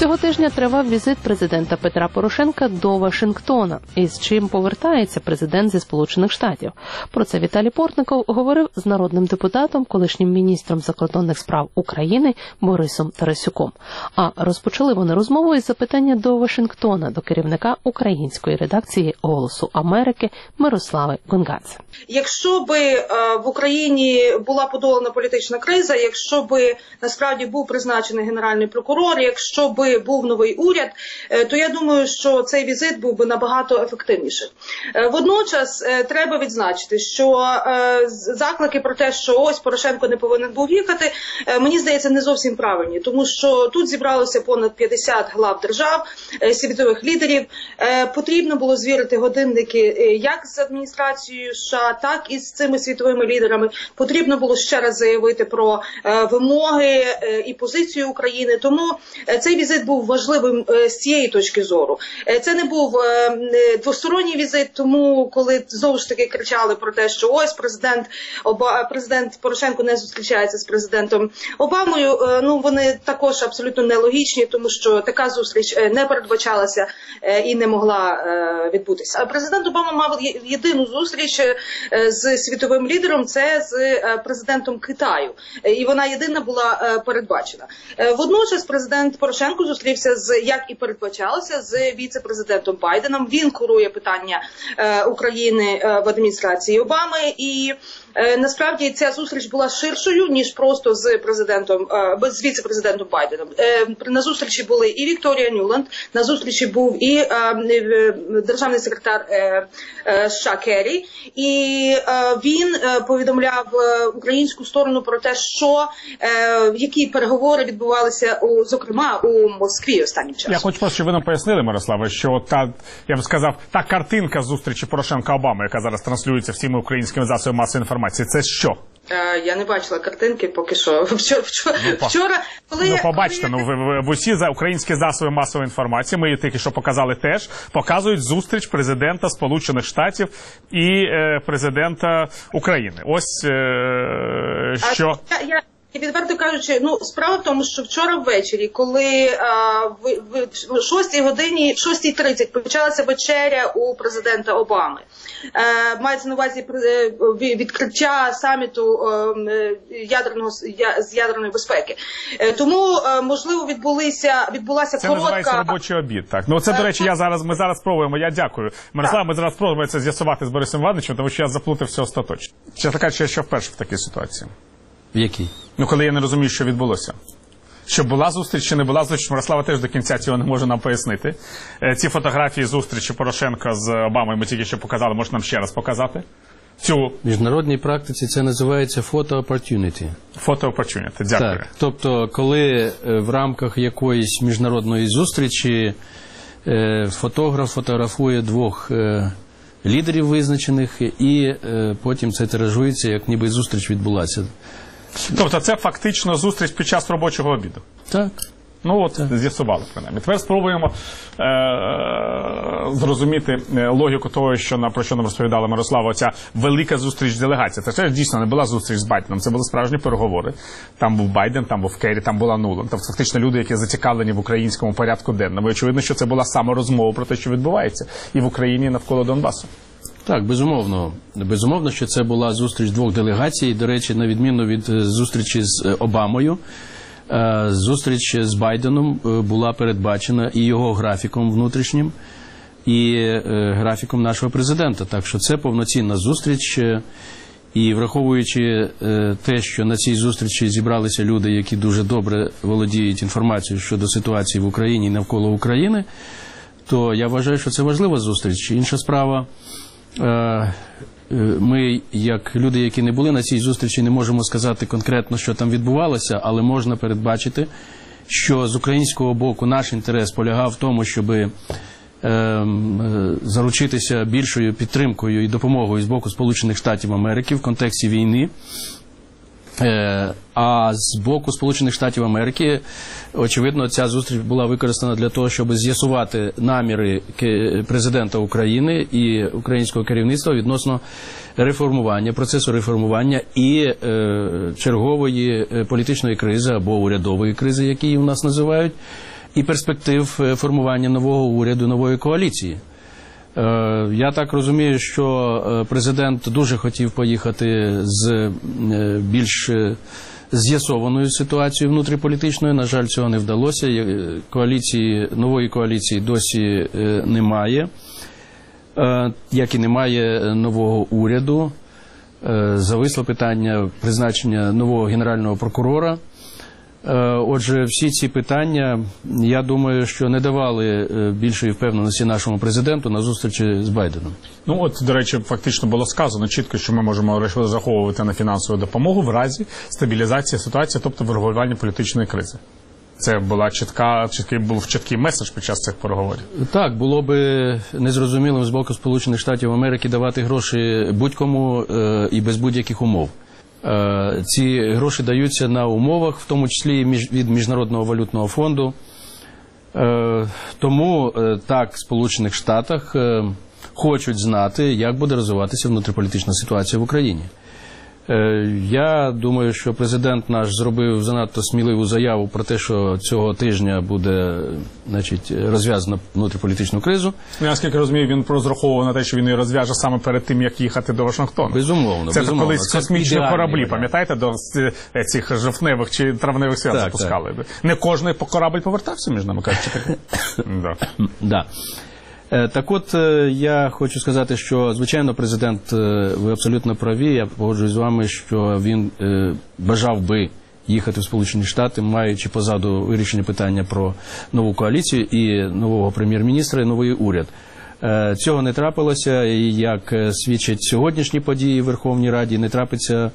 Цього тижня тривав візит президента Петра Порошенка до Вашингтона. І з чим повертається президент зі Сполучених Штатів. Про це Віталій Портников говорив з народним депутатом, колишнім міністром закордонних справ України Борисом Тарасюком. А розпочали вони розмову із запитання до Вашингтона, до керівника української редакції «Голосу Америки» Мирослави Гонгадзе. Якщо би е, в Україні була подолана політична криза, якщо би насправді був призначений генеральний прокурор, якщо би був новий уряд, е, то я думаю, що цей візит був би набагато ефективніший. Е, водночас е, треба відзначити, що е, заклики про те, що ось Порошенко не повинен був їхати, е, мені здається, не зовсім правильні, тому що тут зібралося понад п'ятдесят глав держав, е, світових лідерів. Е, потрібно було звірити годинники е, як з адміністрацією США, так і з цими світовими лідерами. Потрібно було ще раз заявити про е, вимоги е, і позицію України. Тому е, цей візит був важливим е, з цієї точки зору. Е, це не був е, двосторонній візит, тому коли знову ж таки кричали про те, що ось президент, Оба, президент Порошенко не зустрічається з президентом Обамою, е, ну вони також абсолютно нелогічні, тому що така зустріч е, не передбачалася е, і не могла е, відбутися. Президент Обама мав єдину зустріч е, з світовим лідером, це з президентом Китаю. І вона єдина була передбачена. Водночас президент Порошенко зустрівся з, як і передбачалося, з віце-президентом Байденом. Він курує питання України в адміністрації Обами. І насправді ця зустріч була ширшою, ніж просто з президентом, з віце-президентом Байденом. На зустрічі були і Вікторія Нюланд, на зустрічі був і державний секретар США Керрі, і він повідомляв українську сторону про те, що які переговори відбувалися, у, зокрема, у Москві останнім часом. Я хочу, щоб ви нам пояснили, Мирославе, що та, я б сказав, та картинка зустрічі Порошенка-Обами, яка зараз транслюється всіми українськими засобами масової інформації, це що? Я не бачила картинки поки що. Вчора, вчора, ну, вчора коли... Ну, побачите, ну, в, в, в усі за українські засоби масової інформації, ми її тільки що показали теж, показують зустріч президента Сполучених Штатів і е, президента України. Ось е, що... А, я, я... І відверто кажучи, ну справа в тому, що вчора ввечері, коли а, в, в шостій годині, в шостій тридцять почалася вечеря у президента Обами. Е, мається на увазі відкриття саміту е, ядерного з ядерної безпеки. Е, тому е, можливо відбулися відбулася це коротка... називається робочий обід. Так, ну це до речі, я зараз ми зараз спробуємо. Я дякую, Мирослава. Ми зараз спробуємо це з'ясувати з Борисом Івановичем, тому що я заплутався остаточно. Чи така, чи що вперше в такій ситуації? В якій? Ну, коли я не розумію, що відбулося. Що була зустріч, чи не була зустріч, Мирослава теж до кінця цього не може нам пояснити. Ці фотографії зустрічі Порошенка з Обамою ми тільки що показали, може нам ще раз показати? Цю... В міжнародній практиці це називається фото-опортюніті. Фото-опортюніті, дякую. Так, тобто, коли в рамках якоїсь міжнародної зустрічі фотограф фотографує двох лідерів визначених, і потім це тиражується, як ніби зустріч відбулася. Тобто це фактично зустріч під час робочого обіду? Так. Ну от, з'ясували принаймні. Тепер спробуємо е- зрозуміти логіку того, що, про що нам розповідала Мирослава, оця велика зустріч делегації. Це ж дійсно не була зустріч з Байденом, це були справжні переговори. Там був Байден, там був Керрі, там була Нуланд. Тобто фактично люди, які зацікавлені в українському порядку денному. І очевидно, що це була саме розмова про те, що відбувається і в Україні, і навколо Донбасу. Так, безумовно. Безумовно, що це була зустріч двох делегацій. До речі, на відміну від зустрічі з Обамою, зустріч з Байденом була передбачена і його графіком внутрішнім, і графіком нашого президента. Так що це повноцінна зустріч. І враховуючи те, що на цій зустрічі зібралися люди, які дуже добре володіють інформацією щодо ситуації в Україні і навколо України, то я вважаю, що це важлива зустріч. Інша справа, ми, як люди, які не були на цій зустрічі, не можемо сказати конкретно, що там відбувалося, але можна передбачити, що з українського боку наш інтерес полягав в тому, щоб е, е, заручитися більшою підтримкою і допомогою з боку Сполучених Штатів Америки в контексті війни. Е, а з боку Сполучених Штатів Америки, очевидно, ця зустріч була використана для того, щоб з'ясувати наміри президента України і українського керівництва відносно реформування, процесу реформування і е, чергової політичної кризи або урядової кризи, які її у нас називають, і перспектив е, формування нового уряду, нової коаліції. Е, я так розумію, що е, президент дуже хотів поїхати з е, більш е, з'ясованою ситуацією внутріполітичною. На жаль, цього не вдалося. Коаліції, нової коаліції досі е, немає, е, як і немає нового уряду. Е, зависло питання призначення нового генерального прокурора. Отже, всі ці питання, я думаю, що не давали більшої впевненості нашому президенту на зустрічі з Байденом. Ну от, до речі, фактично було сказано чітко, що ми можемо розраховувати на фінансову допомогу в разі стабілізації ситуації, тобто врегулювання політичної кризи. Це була чітка, чіткий, був чіткий меседж під час цих переговорів. Так, було би незрозумілим з боку Сполучених Штатів Америки давати гроші будь-кому е, і без будь-яких умов. Ці гроші даються на умовах, в тому числі від Міжнародного валютного фонду. Тому так в Сполучених Штатах хочуть знати, як буде розвиватися внутріполітична ситуація в Україні. Я думаю, що президент наш зробив занадто сміливу заяву про те, що цього тижня буде, значить, розв'язана внутріполітичну кризу. Я наскільки розумію, він розраховував на те, що він її розв'яже саме перед тим, як їхати до Вашингтону. Безумовно. Це безумовно. колись космічні кораблі, пам'ятаєте, до цих жовтневих чи травневих свят так, запускали. Так. Не кожний корабль повертався, між нами кажучи. Так. Так от, я хочу сказати, що, звичайно, президент, ви абсолютно праві, я погоджуюсь з вами, що він бажав би їхати в Сполучені Штати, маючи позаду вирішення питання про нову коаліцію і нового прем'єр-міністра, і новий уряд. Цього не трапилося, і як свідчать сьогоднішні події в Верховній Раді, не трапиться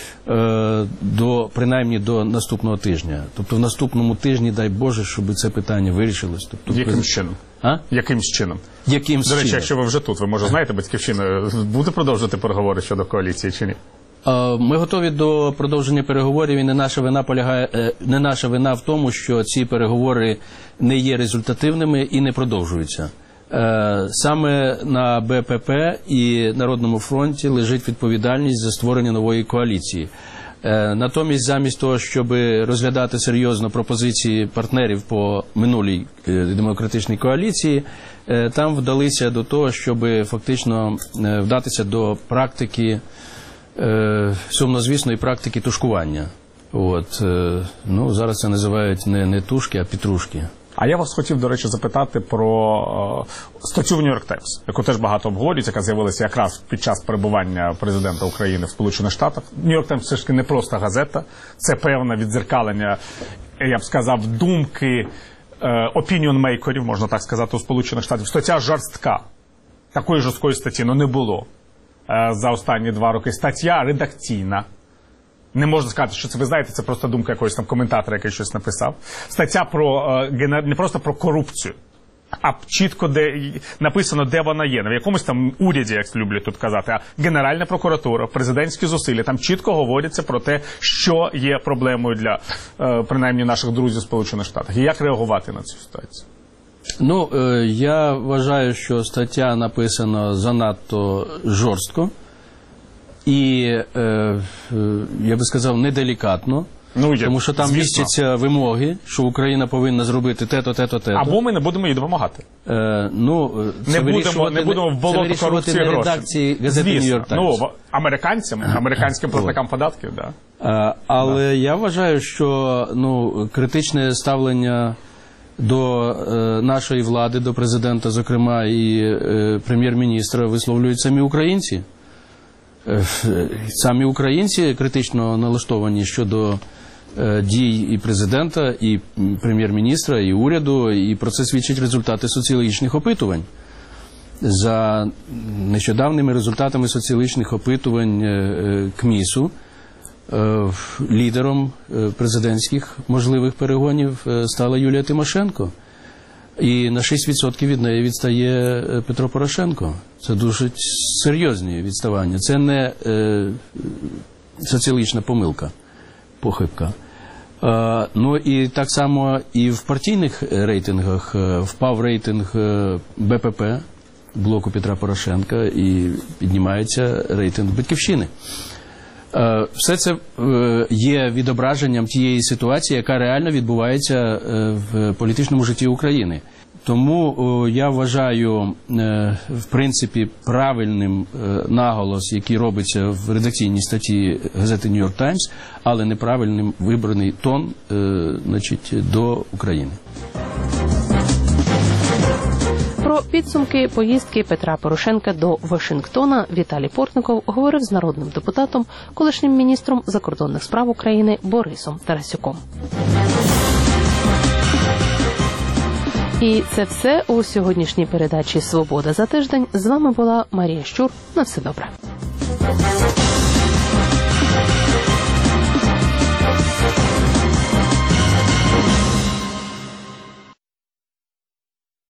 до, принаймні до наступного тижня. Тобто в наступному тижні, дай Боже, щоб це питання вирішилось. Тобто, яким чином? А? Яким чином? Яким До речі, чином? Якщо ви вже тут, ви, може, знаєте, Батьківщина буде продовжувати переговори щодо коаліції чи ні? Ми готові до продовження переговорів, і не наша вина полягає, не наша вина в тому, що ці переговори не є результативними і не продовжуються. Саме на Б П П і Народному фронті лежить відповідальність за створення нової коаліції. Натомість, замість того, щоб розглядати серйозно пропозиції партнерів по минулій демократичній коаліції, там вдалися до того, щоб фактично вдатися до практики, сумнозвісної практики тушкування. От, ну, зараз це називають не, не тушки, а петрушки. А я вас хотів, до речі, запитати про е, статтю в Нью-Йорк Таймс, яку теж багато обговорюють, яка з'явилася якраз під час перебування президента України в Сполучених Штатах. Нью-Йорк Таймс все ж таки не просто газета, це певне віддзеркалення, я б сказав, думки опініон-мейкерів, можна так сказати, у Сполучених Штатах. Стаття жорстка. Такої жорсткої статті ну, не було е, за останні два роки. Стаття редакційна. Не можна сказати, що це, ви знаєте, це просто думка якогось там коментатора, який щось написав. Стаття про, не просто про корупцію, а чітко де, написано, де вона є. Не в якомусь там уряді, як люблять тут казати, а Генеральна прокуратура, президентські зусилля. Там чітко говориться про те, що є проблемою для, принаймні, наших друзів в Сполучених Штатах. І як реагувати на цю ситуацію? Ну, я вважаю, що стаття написана занадто жорстко. І, е, я би сказав, неделікатно, ну, є, тому що там звісно. Містяться вимоги, що Україна повинна зробити те-то, те-то, те-то. Або ми не будемо їй допомагати. Е, ну, не, будемо, не будемо в болото корупції гроші. Редакції газети Нью-Йорк Таймс. Ну, американцям, американським платникам податків, да. Е, але да. Я вважаю, що ну, критичне ставлення до е, нашої влади, до президента, зокрема, і е, прем'єр-міністра висловлюють самі українці. Самі українці критично налаштовані щодо е, дій і президента, і прем'єр-міністра, і уряду, і про це свідчать результати соціологічних опитувань. За нещодавними результатами соціологічних опитувань е, КМІСу е, лідером е, президентських можливих перегонів е, стала Юлія Тимошенко. І на шість відсотків від неї відстає Петро Порошенко. Це дуже серйозні відставання. Це не е, соціологічна помилка, похибка. Е, ну і так само і в партійних рейтингах е, впав рейтинг е, Б П П, блоку Петра Порошенка, і піднімається рейтинг Батьківщини. Все це є відображенням тієї ситуації, яка реально відбувається в політичному житті України. Тому я вважаю, в принципі, правильним наголос, який робиться в редакційній статті газети «Нью-Йорк Таймс», але неправильним вибраний тон, значить, до України. Про підсумки поїздки Петра Порошенка до Вашингтона Віталій Портников говорив з народним депутатом, колишнім міністром закордонних справ України Борисом Тарасюком. І це все у сьогоднішній передачі «Свобода за тиждень». З вами була Марія Щур. На все добре.